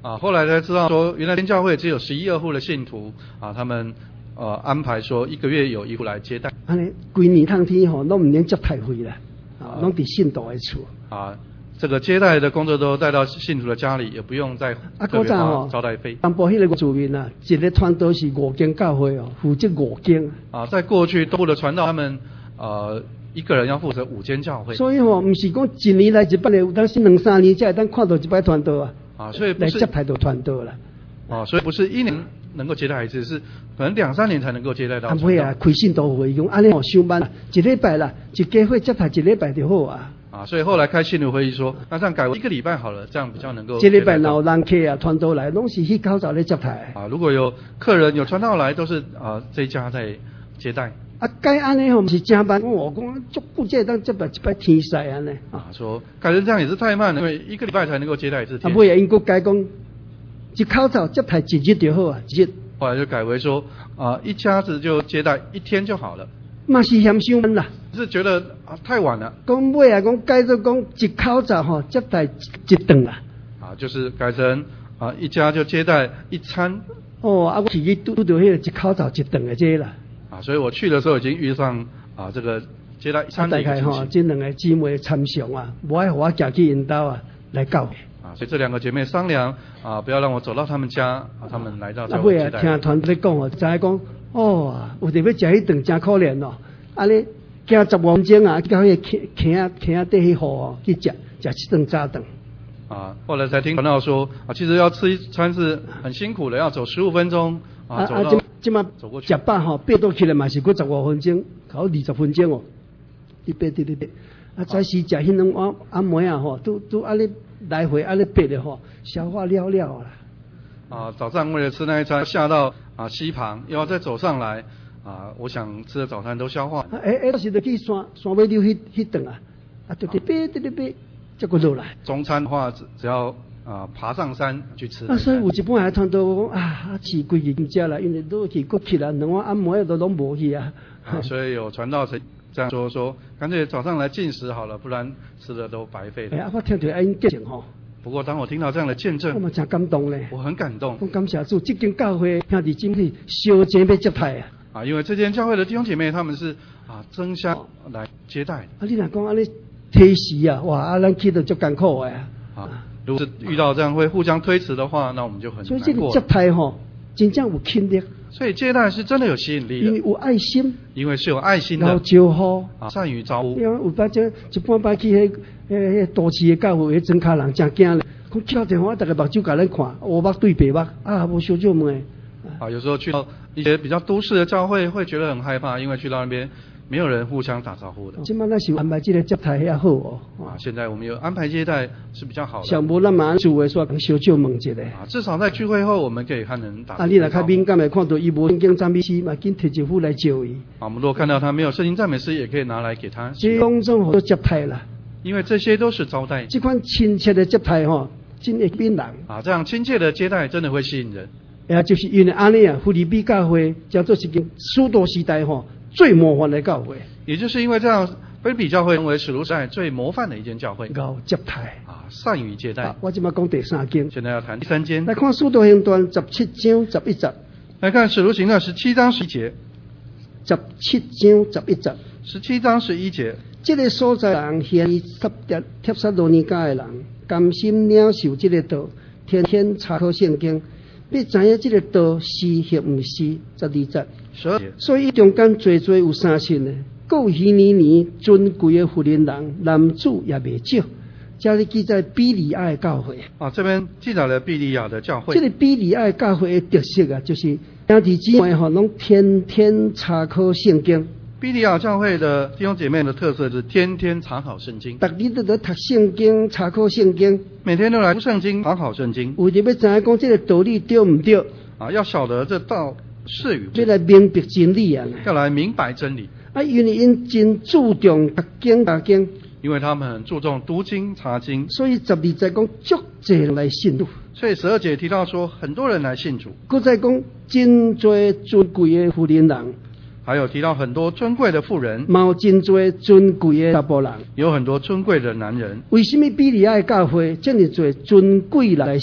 啊，后来才知道说，原来天教会只有十一二户的信徒啊，他们呃安排说一个月有一户来接待。 安尼，规年通天吼，拢唔免接待费啦，啊，拢伫信徒的厝。 啊，这个接待的工作都带到信徒的家里，也不用再特别花招待费。 南部迄个主民啊，一个传道是五间教会哦，负责五间。 啊，在过去东部的传道，他们呃一个人要负责五间教会。 所以吼，唔是讲一年来一摆的，有当时两三年才会当看到一摆传道啊。 啊，所以不来是接待到传道啦。 啊，所以不是一年能够接待一次，是可能两三年才能够接待到。 啊，会啊，开信徒会用安尼吼上班，一礼拜啦，一家会接待一礼拜就好啊。 啊，所以后来开信徒会议说，那这样改为一个礼拜好了，这样比较能够。 一礼拜若有人客啊，传道来，拢是去口罩咧接待。 啊，如果有客人有传道来，都是啊这一家在接待。 啊，该安尼吼，毋是正慢，我讲足久才当接待一摆天使安尼。 啊，说改成这样也是太慢了，因为一个礼拜才能够接待一次天。 啊，尾啊，因佫改讲，一口罩接待一日就好啊，一日。 后来就改为说，啊，一家子就接待一天就好了。 嘛是嫌伤慢啦， 是觉得啊太晚了。 讲尾啊，讲改做讲一口罩吼接待一顿啦。 啊，就是改成啊一家就接待一餐。 哦，啊，我是去拄到迄个一口罩一顿的这啦。 啊，所以我去的时候已经遇上啊这个接待一餐的一个情形。 大概吼，这两个姊妹参详啊，无爱互我行去因兜啊来教会。 啊，所以这两个姐妹商量啊，不要让我走到他们家，啊，他们来到教会会接待。 啊，听团咧讲哦，知影讲哦，有得要食迄顿真可怜哦，安尼行十五分钟啊，到迄个坑坑坑底迄号哦去食食一顿早顿。 啊，后来才听传道说啊，其实要吃一餐是很辛苦的，要走十五分钟啊，走到啊，即嘛走过去。 食饱吼，爬倒起来嘛是过十五分钟，搞二十分钟哦，你爬你你爬。啊，早时食迄两碗按摩啊吼，都都安尼来回安尼爬的吼，消化了了啦。 啊，早上为了吃那一餐，下到啊溪旁，又要再走上来啊，我想吃的早餐都消化。 哎哎，到时就去山山尾溜迄迄顿啊，啊，对对爬对对爬，再过落来。 中餐的话，只只要啊爬上山去吃。 啊，所以有一半还传到我讲啊，饲规日唔食啦，因为落去过去啦，两碗按摩都拢无去啊。 啊，所以有传道才这样说说，干脆早上来进食好了，不然吃的都白费了。 哎，啊，我听到安见证吼。 不过当我听到这样的见证， 我嘛真感动咧。 我很感动。 我感谢主，这间教会兄弟姊妹烧钱要接待啊。 啊，因为这间教会的弟兄姐妹他们是啊争相来接待。 啊，你若讲安尼推时啊，哇，啊，咱去到足艰苦的啊。 啊，如果是遇到这样会互相推辞的话，那我们就很难过。 所以这个接待吼，真正有吸引力。 所以接待是真的有吸引力的， 因为有爱心， 因为是有爱心的， 然后招呼啊，善于招呼。 因为有把这一般般去迄迄迄都市的教会，迄真卡人真惊咧。讲去到地方，大家目睭甲咱看，乌目对白目，啊，无小少问。 啊，有时候去到一些比较都市的教会，会觉得很害怕，因为去到那边没有人互相打招呼的。 今麦咱是安排这个接待遐好哦。 啊，现在我们有安排接待是比较好的。 上无咱嘛主的说小少问一下。 啊，至少在聚会后，我们可以和人打。 啊，你若较敏感的看到伊无圣经赞美诗，嘛紧摕一副来招伊。 啊，我们如果看到他没有圣经赞美诗，也可以拿来给他。 这种种好接待啦。 因为这些都是招待。 这款亲切的接待吼，真会吸引人。 啊，这样亲切的接待真的会吸引人。 也就是因为安尼啊，腓立比教会叫做一间使徒时代吼最模范的教会。 也就是因为这样，腓立比教会成为使徒时代最模范的一间教会。 搞接待啊，善于接待。 啊、我今麦讲第三间。 现在要谈第三间。 来看使徒行传十七章十一节。 来看使徒行传十七章十一节。 十七章十一节。 十七章十一节。 这个所在人嫌伊十帖帖撒罗尼迦的人，甘心领受这个道，天天查考圣经。要知影这个道是或毋是，十二节。所以中间最最有三信的，各有许年年尊贵的福音人，男子也未少。这里记载比利亚的教会。 啊，这边记载了比利亚的教会。 这个比利亚的教会的特色啊，就是兄弟姊妹吼，拢天天查考圣经。 比利亚教会的弟兄姐妹的特色是天天查考圣经， 逐日都在读圣经、查考圣经， 每天都来读圣经、查考圣经， 为着要知影讲这个道理对唔对啊？要晓得这道是与非，要来明白真理啊！ 要来明白真理啊，因为因真注重读经查经， 因为他们很注重读经查经， 所以十二节讲足侪人来信主。 所以十二节提到说，很多人来信主。 搁再讲真侪尊贵的福音人。 还有提到很多尊贵的妇人， 嘛有真多尊贵的查甫人， 有很多尊贵的男人。 为什么比利亚的教会这么多尊贵人来信主？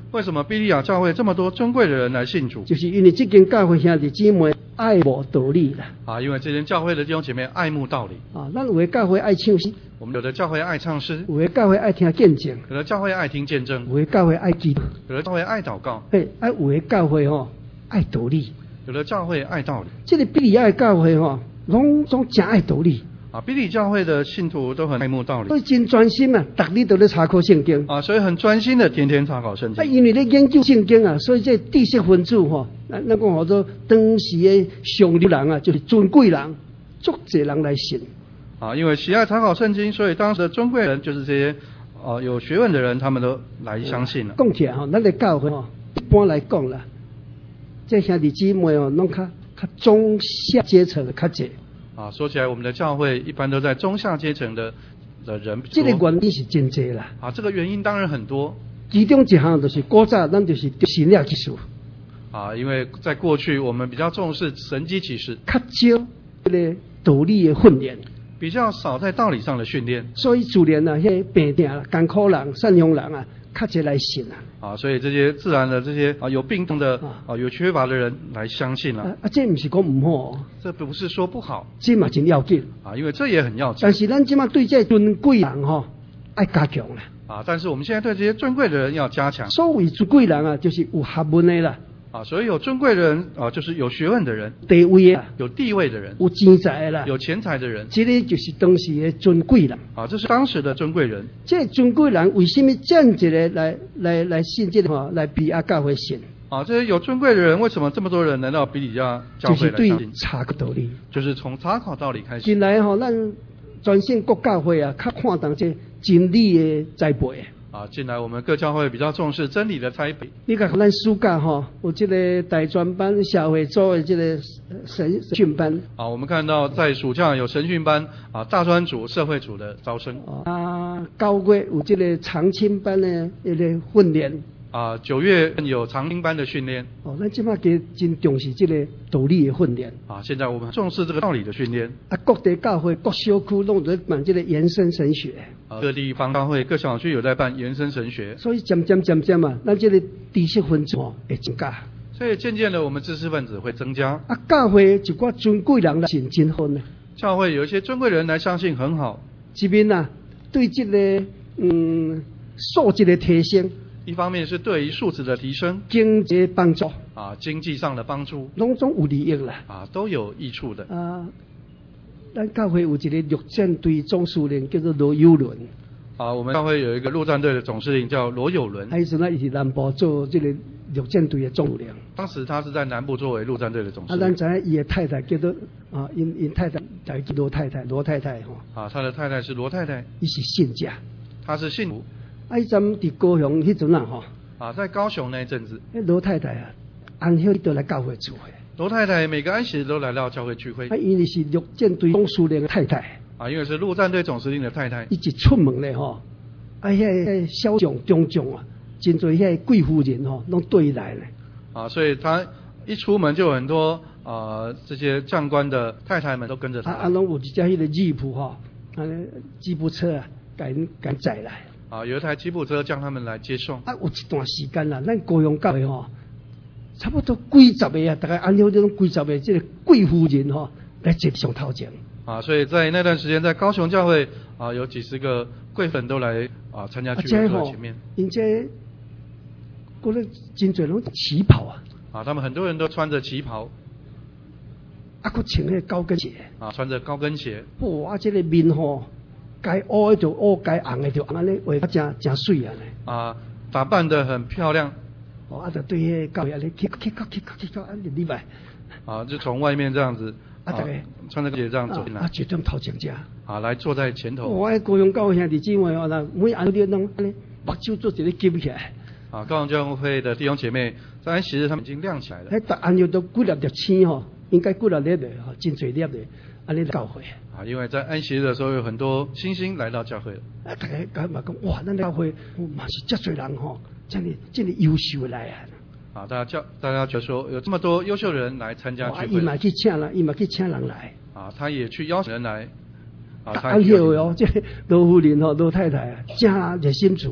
为什么庇利亚教会这么多尊贵的人来信主？ 就是因为这间教会兄弟姊妹爱慕道理啦。 啊，因为这间教会的弟兄姐妹爱慕道理。 啊，咱有的教会爱唱诗， 我们有的教会爱唱诗， 有的教会爱听见证， 有的教会爱听见证， 有的教会爱祈祷， 有的教会爱祷告， 嘿，啊，有的教会吼爱道理。 有的教会爱道理。 这个庇利亚的教会吼，拢总真爱道理。 啊，庇利教会的信徒都很爱慕道理， 所以真专心啊，逐日都咧查考圣经啊，所以很专心的天天查考圣经。 啊，因为咧研究圣经啊，所以这知识分子吼，咱咱讲好多当时的上流人啊，就是尊贵人，足侪人来信。 啊，因为喜爱查考圣经，所以当时的尊贵人就是这些呃有学问的人，他们都来相信了。 讲起来吼，咱的教会吼，一般来讲啦，这兄弟姊妹哦，拢较较中下阶层的较济。 啊，说起来，我们的教会一般都在中下阶层的的人比较这多。 个原因是真济啦。 啊，这个原因当然很多。 其中一项就是古早咱就是神了技术。 啊，因为在过去我们比较重视神迹启示， 较少这个道理的训练， 比较少在道理上的训练。 所以自然啊，迄病痛啦、艰苦人、善良人啊，较侪来信啊。 啊，所以这些自然的这些啊有病痛的啊有缺乏的人来相信了。 啊，啊这不是讲唔好哦， 这不是说不好。 这嘛真要紧啊，因为这也很要紧。 但是咱即马对这尊贵人吼、哦，爱加强啦。 啊，但是我们现在对这些尊贵的人要加强。 所谓尊贵人啊，就是有学问的啦。 啊，所以有尊贵的人啊，就是有学问的人， 地位的， 有地位的人， 有钱财的啦， 有钱财的人， 这个就是当时的尊贵人。 啊，这是当时的尊贵人。 这尊贵人为什么这样子来来来来信这个吼，来比亚教会信？ 啊，这些有尊贵的人，为什么这么多人来到比利亚教就是对会来相信？ 查个道理， 就是从查考道理开始。 近来吼，咱全省各教会啊，较看重这真理的栽培。 啊，近来我们各教会比较重视真理的栽培。 你看咱暑假吼，有这个大专班、社会组的这个神训班。 啊，我们看到在暑假有神训班啊、大专组、社会组的招生。 啊，九月有这个长青班的一个训练。 啊，九月有长青班的训练。 哦，咱即马给真重视这个道理的训练。 啊，现在我们重视这个道理的训练。 啊，各地教会、各小区拢在办这个延伸神学。 啊，各地方教会、各小区有在办延伸神学。 所以渐渐渐渐嘛，咱这个知识分子哦会增加。 所以渐渐的，我们知识分子会增加。 啊，教会一寡尊贵人来信真好呢。 教会有一些尊贵人来相信很好。 这边啊，对这个嗯素质的提升。 一方面是对于素质的提升， 经济帮助啊，经济上的帮助， 拢总有利益啦， 啊，都有益处的。 啊，咱教会有一个陆战队总司令叫做罗友伦。 啊，我们教会有一个陆战队的总司令叫罗友伦。 还是呢，伊是南部做这个陆战队的总司令。 当时他是在南部作为陆战队的总司啊， 令。 咱知影伊的太太叫做啊，因因太太叫罗太太，罗太太吼。 啊，他的太太是罗太太。 伊是信者。 他是信徒。 啊，伊阵伫高雄迄阵啊吼。 啊，在高雄那一阵子， 迄罗太太啊，安休都来教会聚会。 罗太太每个安息日都来到教会聚会。 啊，因为是陆战队总司令的太太。 啊，因为是陆战队总司令的太太。 伊一出门咧吼，啊，遐个小将、中将啊，真侪遐贵夫人吼，拢对伊来咧。 啊，所以他一出门就有很多啊、呃、这些将官的太太们都跟着他。 啊，啊，拢有一只迄个吉普吼，啊，吉普车啊，赶赶载来。 啊，有一台吉普车将他们来接送。 啊，有一段时间啦，咱高雄教会吼，差不多几十个啊，大概按照这种几十个这个贵夫人吼来接上头前。 啊，所以在那段时间，在高雄教会啊，有几十个贵粉都来啊参加聚会坐在前面。 因这，过了真侪拢旗袍啊。 啊，他们很多人都穿着旗袍。 啊，佮穿迄高跟鞋。 啊，穿着高跟鞋。 哇，这个面吼。该乌的就乌，该红的就红，安尼画得真真水啊！ 啊，打扮得很漂亮。 哦，啊，就对迄教会安尼，去去去去去去，安尼礼拜。 啊，就从外面这样子， 啊，大概穿着鞋这样走进来。 啊，就这样头前遮。 啊，来坐在前头。 我喺高雄教会兄弟姊妹哦，那每安尼弄安尼，目睭做一个夹起来。 啊，高雄教会的弟兄姐妹，在安息日他们已经亮起来了。 喺安尼都几粒粒星吼，应该几粒粒的吼，真侪粒的，安尼教会。 啊，因为在安息日的时候有很多星星来到教会了。 啊，大家讲嘛讲，哇，咱教会嘛是遮侪人吼，真哩真哩优秀来啊！ 啊，大家教大家觉得说有这么多优秀的人来参加聚会。 伊嘛去请人，伊嘛去请人来。 啊，他也去邀请人来。啊，他安休哦，这罗夫人吼，罗太太啊，真热心助。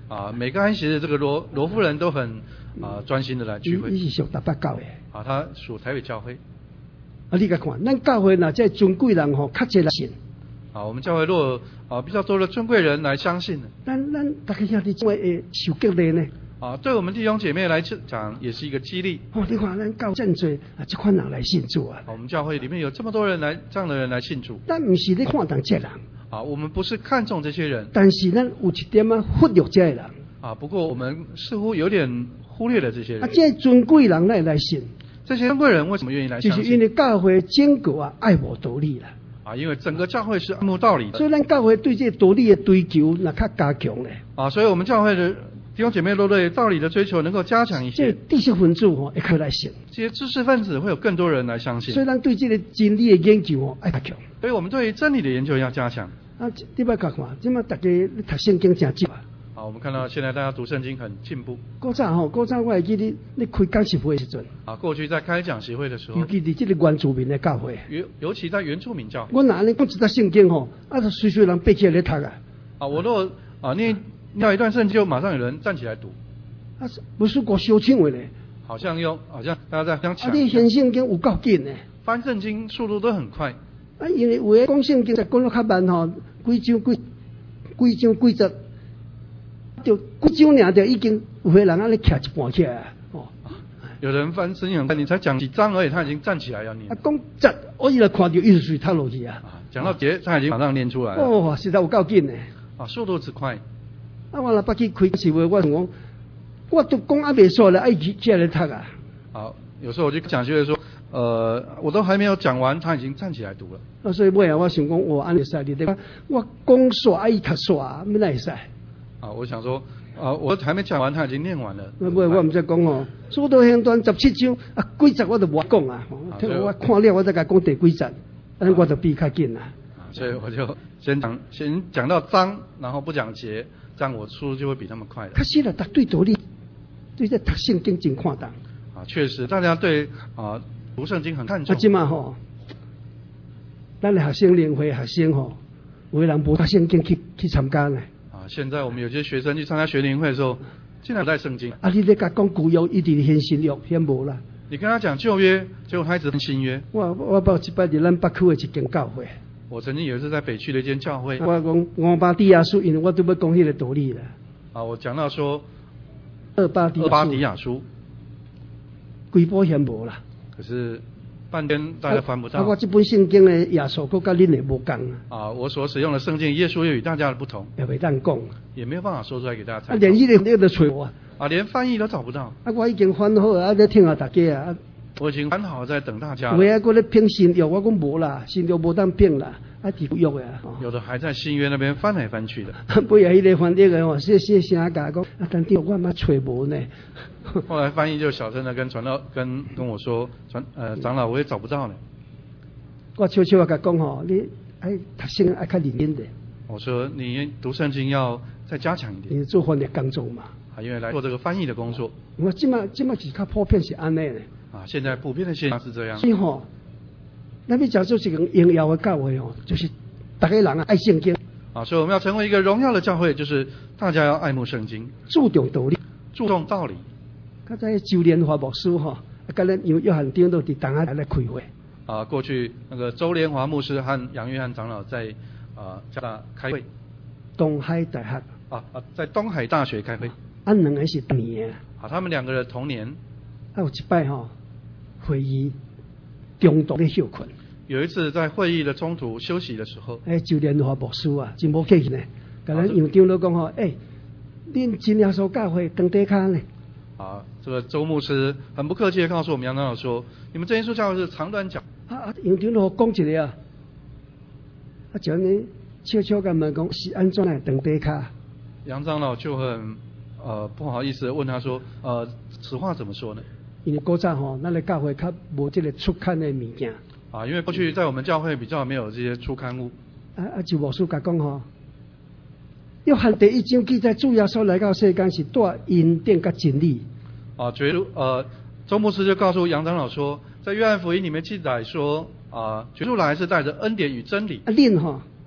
啊，每个安息日这个罗罗夫人都很啊专心的来聚会。 伊是属台北教会。 啊，他属台北教会。 啊，你甲看，咱教会呐，这尊贵人吼，较侪来信。 啊，我们教会如果啊比较多的尊贵人来相信呢， 咱咱大家兄弟姊妹会受激励呢。 啊，对我们弟兄姐妹来讲也是一个激励。 哦，你看咱教真多啊，这款人来信主啊。 啊，我们教会里面有这么多人来，这样的人来信主。 但不是咧看重这人。 啊，我们不是看重这些人， 但是咱有一点啊忽略这人。 啊，不过我们似乎有点忽略了这些人。 啊，这尊贵人来来信。 这些尊贵人为什么愿意来相信？ 就是因为教会整个啊爱慕道理啦。 啊，因为整个教会是爱慕道理的。 所以咱教会对这道理的追求那较加强咧。 啊，所以我们教会的弟兄姐妹都对道理的追求能够加强一些。 这知识分子吼会可来信。 这些知识分子会有更多人来相信。 所以咱对这个真理的研究哦爱加强。 所以我们对真理的研究要加强。 啊，你要看看，即马大家读圣经真少啊。 好，我们看到现在大家读圣经很进步。 古早吼，古早我会记你你开讲习会的时阵。 啊，过去在开讲习会的时候。 尤其是这个原住民的教会。 尤尤其在原住民教会。 我哪能讲一段圣经吼，啊，就随随人背起来咧读啊。 啊，我如果啊念念一段圣经，就马上有人站起来读。 啊，不是国小请话咧。 好像用，好像大家在这样抢。 啊，你翻圣经有够紧呢。 翻圣经速度都很快。 啊，因为有诶讲圣经，讲得较慢吼，几章几几章几节，就几章尔就已经有些人啊咧徛一半起来啊。哦， 有人翻圣经很快，你才讲几章而已，他已经站起来要念。 啊，讲节我一来看到一直水塌落去啊。 啊，讲到节，他已经马上念出来了。 哦，实在有够紧呢。 啊，速度之快。 啊，我若捌去开是话，我讲，我都讲啊未煞了，爱起起来读啊。 好，有时候我就讲就会说。呃，我都还没有讲完，他已经站起来读了。 啊，所以尾啊，我想讲，我安尼使你的，我讲煞爱读煞，咩来使？ 啊，我想说，啊，我还没讲完，他已经念完了。 尾尾我唔再讲哦，速度线段十七章啊，几节我都无讲啊。听我看了，我再甲讲第几节，安尼我就比较紧啦。 啊，所以我就先讲，先讲到章，然后不讲节，这样我速度就会比他们快的。 确实啦，读对道理，对这读圣经真看重。 啊，确实，大家对啊。读圣经很看重。 啊，即嘛吼，咱的学生联会学生吼，有的人无读圣经去去参加呢。 啊，现在我们有些学生去参加学联会的时候，竟然带圣经。 啊，你咧甲讲旧约一直现新约，现无啦。 你跟他讲旧约，结果他一直新约。 我我报一摆伫咱北区的一间教会。 我曾经有一次在北区的一间教会。 我讲五巴底亚书，因为我都要讲迄个道理啦。 啊，我讲到说二巴底二巴底亚书， 规部现无啦。 可是半天大家翻不到。 啊，我这本圣经的耶稣，佮甲恁的无共啊。 啊，我所使用的圣经耶稣又与大家的不同。 也袂当讲。 也没有办法说出来给大家参考。 啊，连迄个你都找我。 啊，连翻译都找不到。 啊，我已经翻好啊，在听下大家啊。 我已经翻好在等大家了。 有啊，搁咧拼新约，我讲无啦，新约无当拼啦，啊，旧约啊。 有的还在新约那边翻来翻去的。 不呀，迄个翻译个吼，谢谢声甲讲，啊，但对我嘛找无呢。 后来翻译就小声的跟传道跟跟我说，传呃长老我也找不到呢。 我悄悄甲讲吼，你爱读圣爱较认真的。 我说你读圣经要再加强一点。 你做翻译工作嘛。 啊，因为来做这个翻译的工作。 我即马即马是较普遍是安尼的。 啊，现在普遍的现象是这样。 所以吼，咱要讲做一个荣耀的教会吼，就是大家人啊爱圣经。 啊，所以我们要成为一个荣耀的教会，就是大家要爱慕圣经， 注重道理， 注重道理。 刚才周连华牧师吼，跟咱有约翰长都伫当下来开会。 啊，过去那个周连华牧师和杨约翰长老在啊加拿大开会。 东海大学。 啊啊，在东海大学开会。 啊，两个是同年。 啊，他们两个的同年。 啊，有一摆吼，会议中途咧休困。 有一次在会议的中途休息的时候， 哎，周连华牧师啊，真无客气呢，甲咱杨长老讲吼，哎，恁真耶稣教会当底骹呢。 啊，这个周牧师很不客气的告诉我们杨长老说，你们真耶稣教会是长短脚。 啊啊，杨长老讲一个啊，啊，就呢悄悄甲问讲是安怎来当底骹。 杨长老就很呃不好意思问他说，呃，此话怎么说呢？ 因为古早吼，咱的教会较无这个出刊的物件。 啊，因为过去在我们教会比较没有这些出刊物。 啊啊，就牧师甲讲吼，约翰第一章记载主耶稣来到世间是带恩典甲真理。 啊，觉得呃，周牧师就告诉杨长老说，在约翰福音里面记载说，啊，主来是带着恩典与真理。 啊，恁吼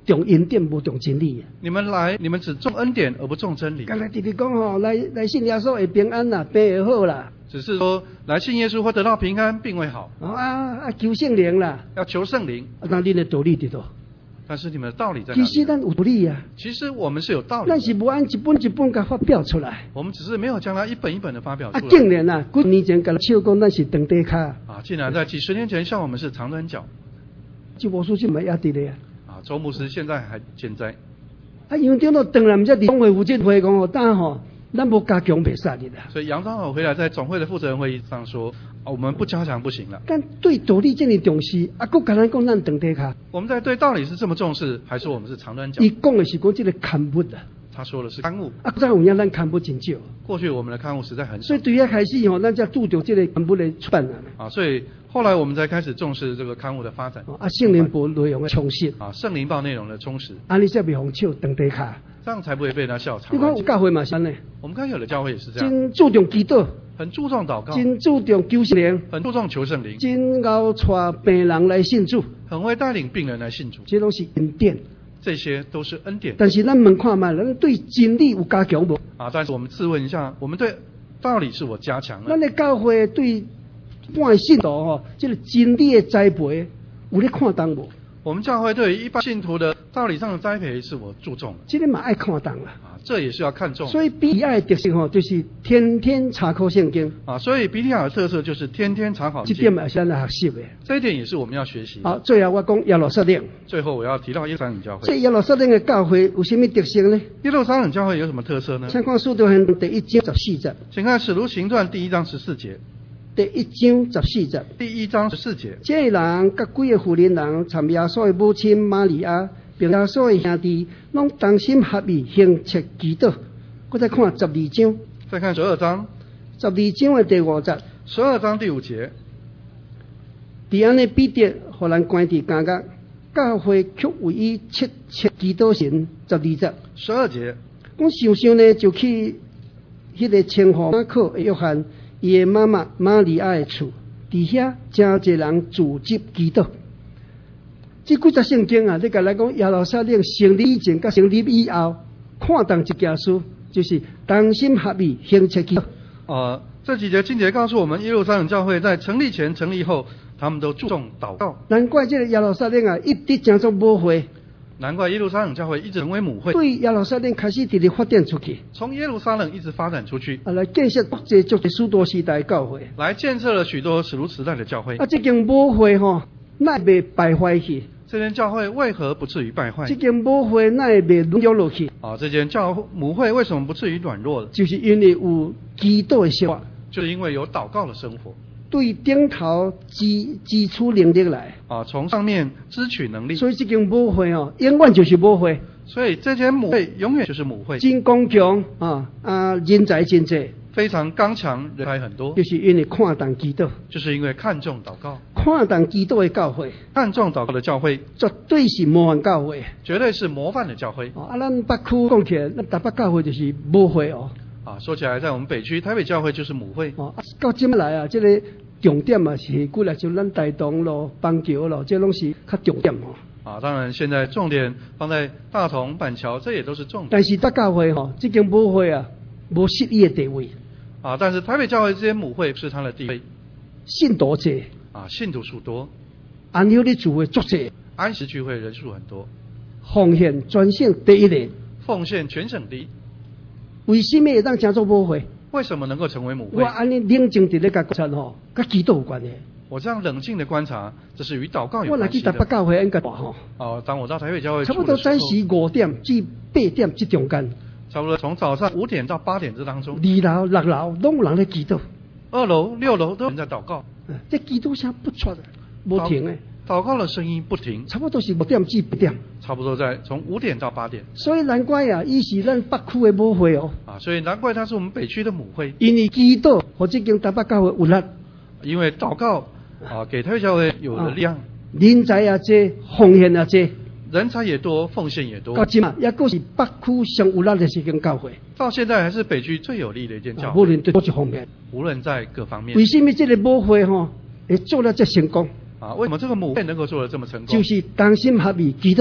重恩典，无重真理。 你们来，你们只重恩典而不重真理。 刚才弟弟讲吼，来来信耶稣会平安啦，病会好啦。 只是说来信耶稣会得到平安，并未好。 哦啊啊，求圣灵啦， 要求圣灵。 啊，那你的道理伫倒？ 但是你们的道理在哪里？ 其实咱有道理啊。 其实我们是有道理的。 但是无按一本一本甲发表出来。 我们只是没有将它一本一本的发表出来。 啊，竟然啊，几年前甲笑讲咱是长底卡。 啊，竟然在几十年前像我们是长短脚。 就魔术就没压伫咧啊。 啊，周牧师现在还健在。 啊，因为顶到当然毋则伫总会负责会讲哦，但吼。咱无加强袂使的啦。 所以杨长老回来在总会的负责人会议上说，哦，我们不加强不行了。 但对道理这么重视，啊，佫甲咱讲咱长底卡。 我们在对道理是这么重视，还是我们是长短脚？ 伊讲的是讲这个刊物啊。 他说的是刊物。 啊，再有影咱刊物真少。 过去我们的刊物实在很少。 所以对遐开始吼，咱才注重这个刊物的出版啊。 啊，所以后来我们才开始重视这个刊物的发展。 啊，圣灵报内容的充实。 啊，圣灵报内容的充实。 安尼才袂红笑长底卡。 这样才不会被他笑场。 你看教会嘛是安尼。 我们看有的教会也是这样。 真注重祈祷， 很注重祷告， 真注重求圣灵， 很注重求圣灵， 真熬带病人来信主， 很会带领病人来信主。 这都是恩典， 这些都是恩典。 但是咱问看卖，咱对真理有加强无？ 啊，但是我们自问一下，我们对道理是否加强了？ 咱的教会对半信徒吼，这个真理的栽培有咧看重无？ 我们教会对于一般信徒的道理上的栽培是否注重？ 这个嘛爱看重啦。 啊，这也是要看重。 所以比亚的特色吼，就是天天查考圣经。 啊，所以比利亚的特色就是天天查考圣经。 这点嘛是咱来学习的。 这一点也是我们要学习。 好，最后我讲耶路撒冷。 最后我要提到耶路撒冷教会。 这耶路撒冷的教会有什么特色呢？ 耶路撒冷教会有什么特色呢？ 先看使徒行第一章十四节。 请看使徒行传第一章十四节。 第一章十四节， 第一章十四节， 这个人甲几个妇人人，参耶稣的母亲玛利亚，并耶稣的兄弟，拢同心合意行切祈祷。我再看十二章， 再看十二章， 十二章的第五节， 十二章第五节， 伫安尼彼得互人关伫监狱，教会却为伊切切祈祷神。十二节， 十二节， 我想想呢，就去迄个称呼马可的约翰。伊的妈妈玛利亚的厝，伫遐真侪人聚集祈祷。这几节圣经啊，你甲来讲耶路撒冷成立以前甲成立以后，看重一件事，就是同心合意行切祈祷。 呃，这几节经节告诉我们，耶路撒冷教会在成立前、成立后，他们都注重祷告。 难怪这个耶路撒冷啊，一直讲做母会。 难怪耶路撒冷教会一直成为母会， 对耶路撒冷开始直直发展出去， 从耶路撒冷一直发展出去， 啊，来建设国际足许多时代教会， 来建设了许多使徒时代的教会。 啊，这间母会吼，那会败坏去？ 这间教会为何不至于败坏？ 这间母会那会软弱落去？ 啊，这间教母会为什么不至于软弱了？ 就是因为有基督的生活， 就是因为有祷告的生活。 对顶头支支出能力来啊，从上面支取能力， 所以这间母会哦，永远就是母会。 所以这间母会永远就是母会。 真刚强啊啊，人才真多， 非常刚强，人才很多， 就是因为看重基督， 就是因为看重祷告， 看重基督的教会， 看重祷告的教会， 绝对是模范教会， 绝对是模范的教会。 啊，咱北区讲起来，咱台北教会就是母会哦。 啊，说起来，在我们北区台北教会就是母会。 哦，啊，到今来啊，这个重点啊是过来就咱台东咯、板桥咯，这拢是较重点哦。 啊，当然现在重点放在大同、板桥，这也都是重点。 但是北教会吼，这间母会啊，无失伊的地位。 啊，但是台北教会这间母会是它的地位。 信徒多。 啊，信徒数多。 安休的聚会足多。 安息聚会人数很多。 奉献专省第一例。 奉献全省第一。 为什么会当成做母会？ 为什么能够成为母会？ 我安尼冷静伫咧甲观察吼，甲祈祷有关系。 我这样冷静的观察，这是与祷告有我来关系的。 去台北教会应该大吼。 哦，当我到台北教会差不多早时五点至八点这中间。 差不多从早上五点到八点这当中。 二楼、六楼拢有人咧祈祷。 二楼、六楼都有人在祷告。 这祈祷声不出的，无停的。 祷告的声音不停， 差不多是五点至八点， 差不多在从五点到八点。 所以难怪啊，伊是咱北区的母会哦。 啊，所以难怪它是我们北区的母会。 因为祈祷或者间台北教会有力， 因为祷告啊，给台北教会有了力量。 人才也多，奉献也多， 人才也多，奉献也多。 到今嘛，也够是北区上有力的一间教会。 到现在还是北区最有力的一间教会。 无论对多一方面， 无论在各方面。 为什么这个母会吼会做了这成功？ 啊，为什么这个母会能够做得这么成功？ 就是同心合意祈祷，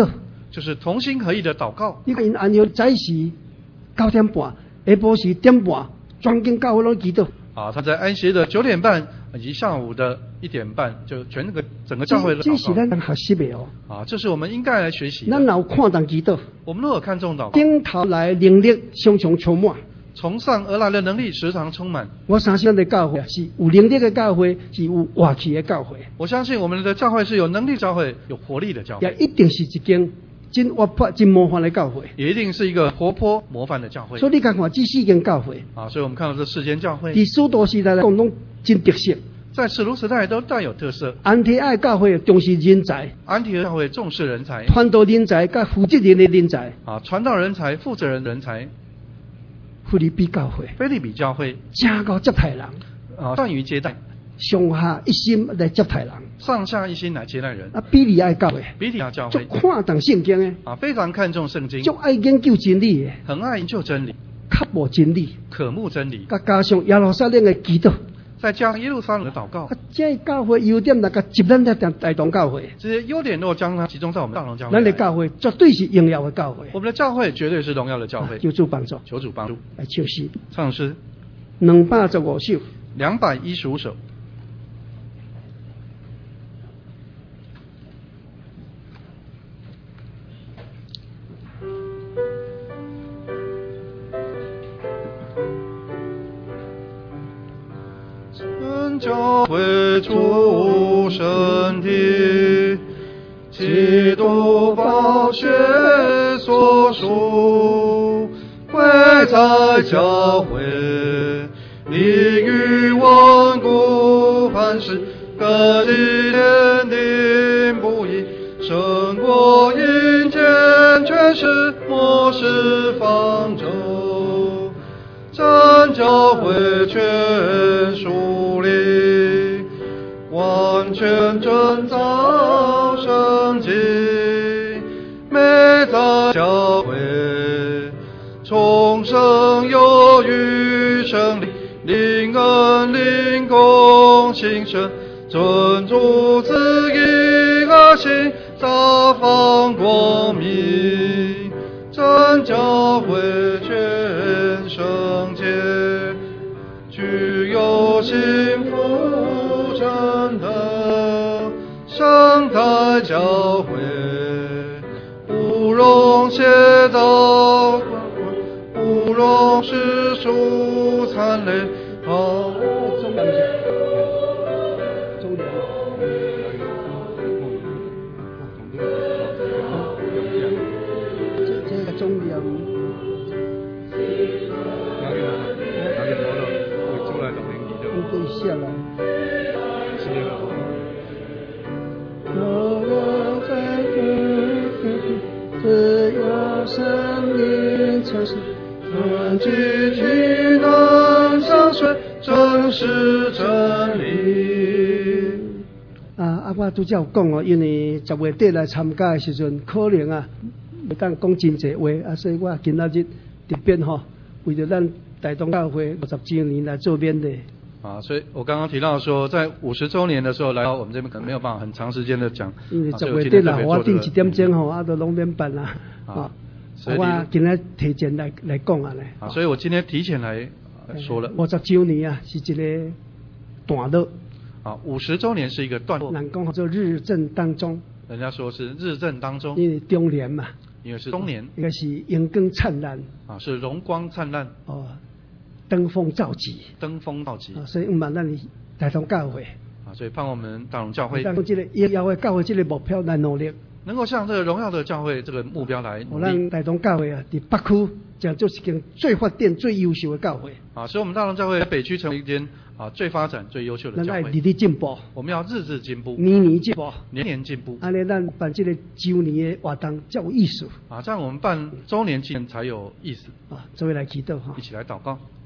就是同心合意的祷告。 你看因安阳早时九点半，下晡时点半，全间教会拢祈祷。 啊，他在安息的九点半以及下午的一点半，就全个整个教会的祷告。 这是咱学习的哦。 啊，这是我们应该来学习的。 咱有看重祈祷， 我们如果看重祷告， 顶头来的能力常常充满。 从上而来的能力时常充满。 我相信的教会是有能力的教会，是有活气的教会。 我相信我们的教会是有能力教会，有活力的教会。 也一定是一间真活泼、真模范的教会。 也一定是一个活泼模范的教会。 所以你看看这四间教会啊，所以我们看到这四间教会， 在使徒时代来讲，拢真特色。 在使徒时代都带有特色。 安提爱教会重视人才， 安提阿教会重视人才， 传道人才跟负责人的人才。 啊，传道人才、负责人人才。 腓立比教会， 腓立比教会真够接待人， 啊，善于接待， 上下一心来接待人， 上下一心来接待人。 啊，比利爱教会， 比利亚教会， 就看重圣经的， 啊，非常看重圣经， 就爱研究真理的， 很爱研究真理， 渴慕真理， 渴慕真理， 再加上耶路撒冷的祈祷， 再加上耶路撒冷的祷告， 啊，这教会优点那个集咱在大同教会， 这些优点都将它集中在我们大同教会。 咱的教会绝对是荣耀的教会， 我们的教会绝对是荣耀的教会。 啊、求主帮助， 求主帮助。 来唱诗， 唱诗两百十五首， 两百一十五首。教会出身体，基督宝血所属，会在教会，立于万古，磐石各地坚定不移，胜过阴间，全是末世方舟。真教会全属灵，完全真造圣经，每在教会重生有余生灵，灵恩灵功兴盛，尊主子义和心，大放光明，真教会全圣洁，具有幸福真的圣代教会，不容邪道，不容世俗残累。好， 下来，只有生命才是论句句能相随，真是真理。 啊啊！我拄则有讲哦，因为十月底来参加的时阵，可能啊，袂当讲真济话啊，所以我今仔日特别吼，为着咱大同教会五十周年来做勉励。 啊，所以我刚刚提到说，在五十周年的时候来到我们这边，可能没有办法很长时间的讲。 因为十月底啦，我定一点钟吼，啊，都拢免办啦。啊，所以我今仔提前来来讲啊咧。 啊，所以我今天提前来说了。 五十周年啊，是一个段落。 啊，五十周年是一个段落。 人讲叫日正当中。 人家说是日正当中。 因为中年嘛。 因为是中年。 应该是阳光灿烂。啊， 是荣光灿烂。 哦。登峰造极， 登峰造极、 啊，所以我们让你大同教会啊，所以盼望我们大同教会， 让这个荣耀的教会这个目标来努力， 能够向这个荣耀的教会这个目标来努力。 让大同教会啊，在北区讲就是间最发展、最优秀的教会啊，所以我们大同教会在北区成为一间啊最发展、最优秀的教会。 咱要日日进步， 我们要日日进步， 年年进步， 年年进步。 安尼咱办这个周年的活动才有意思啊，这样我们办周年纪念才有意思啊！诸位来祈祷哈， 一起来祷告。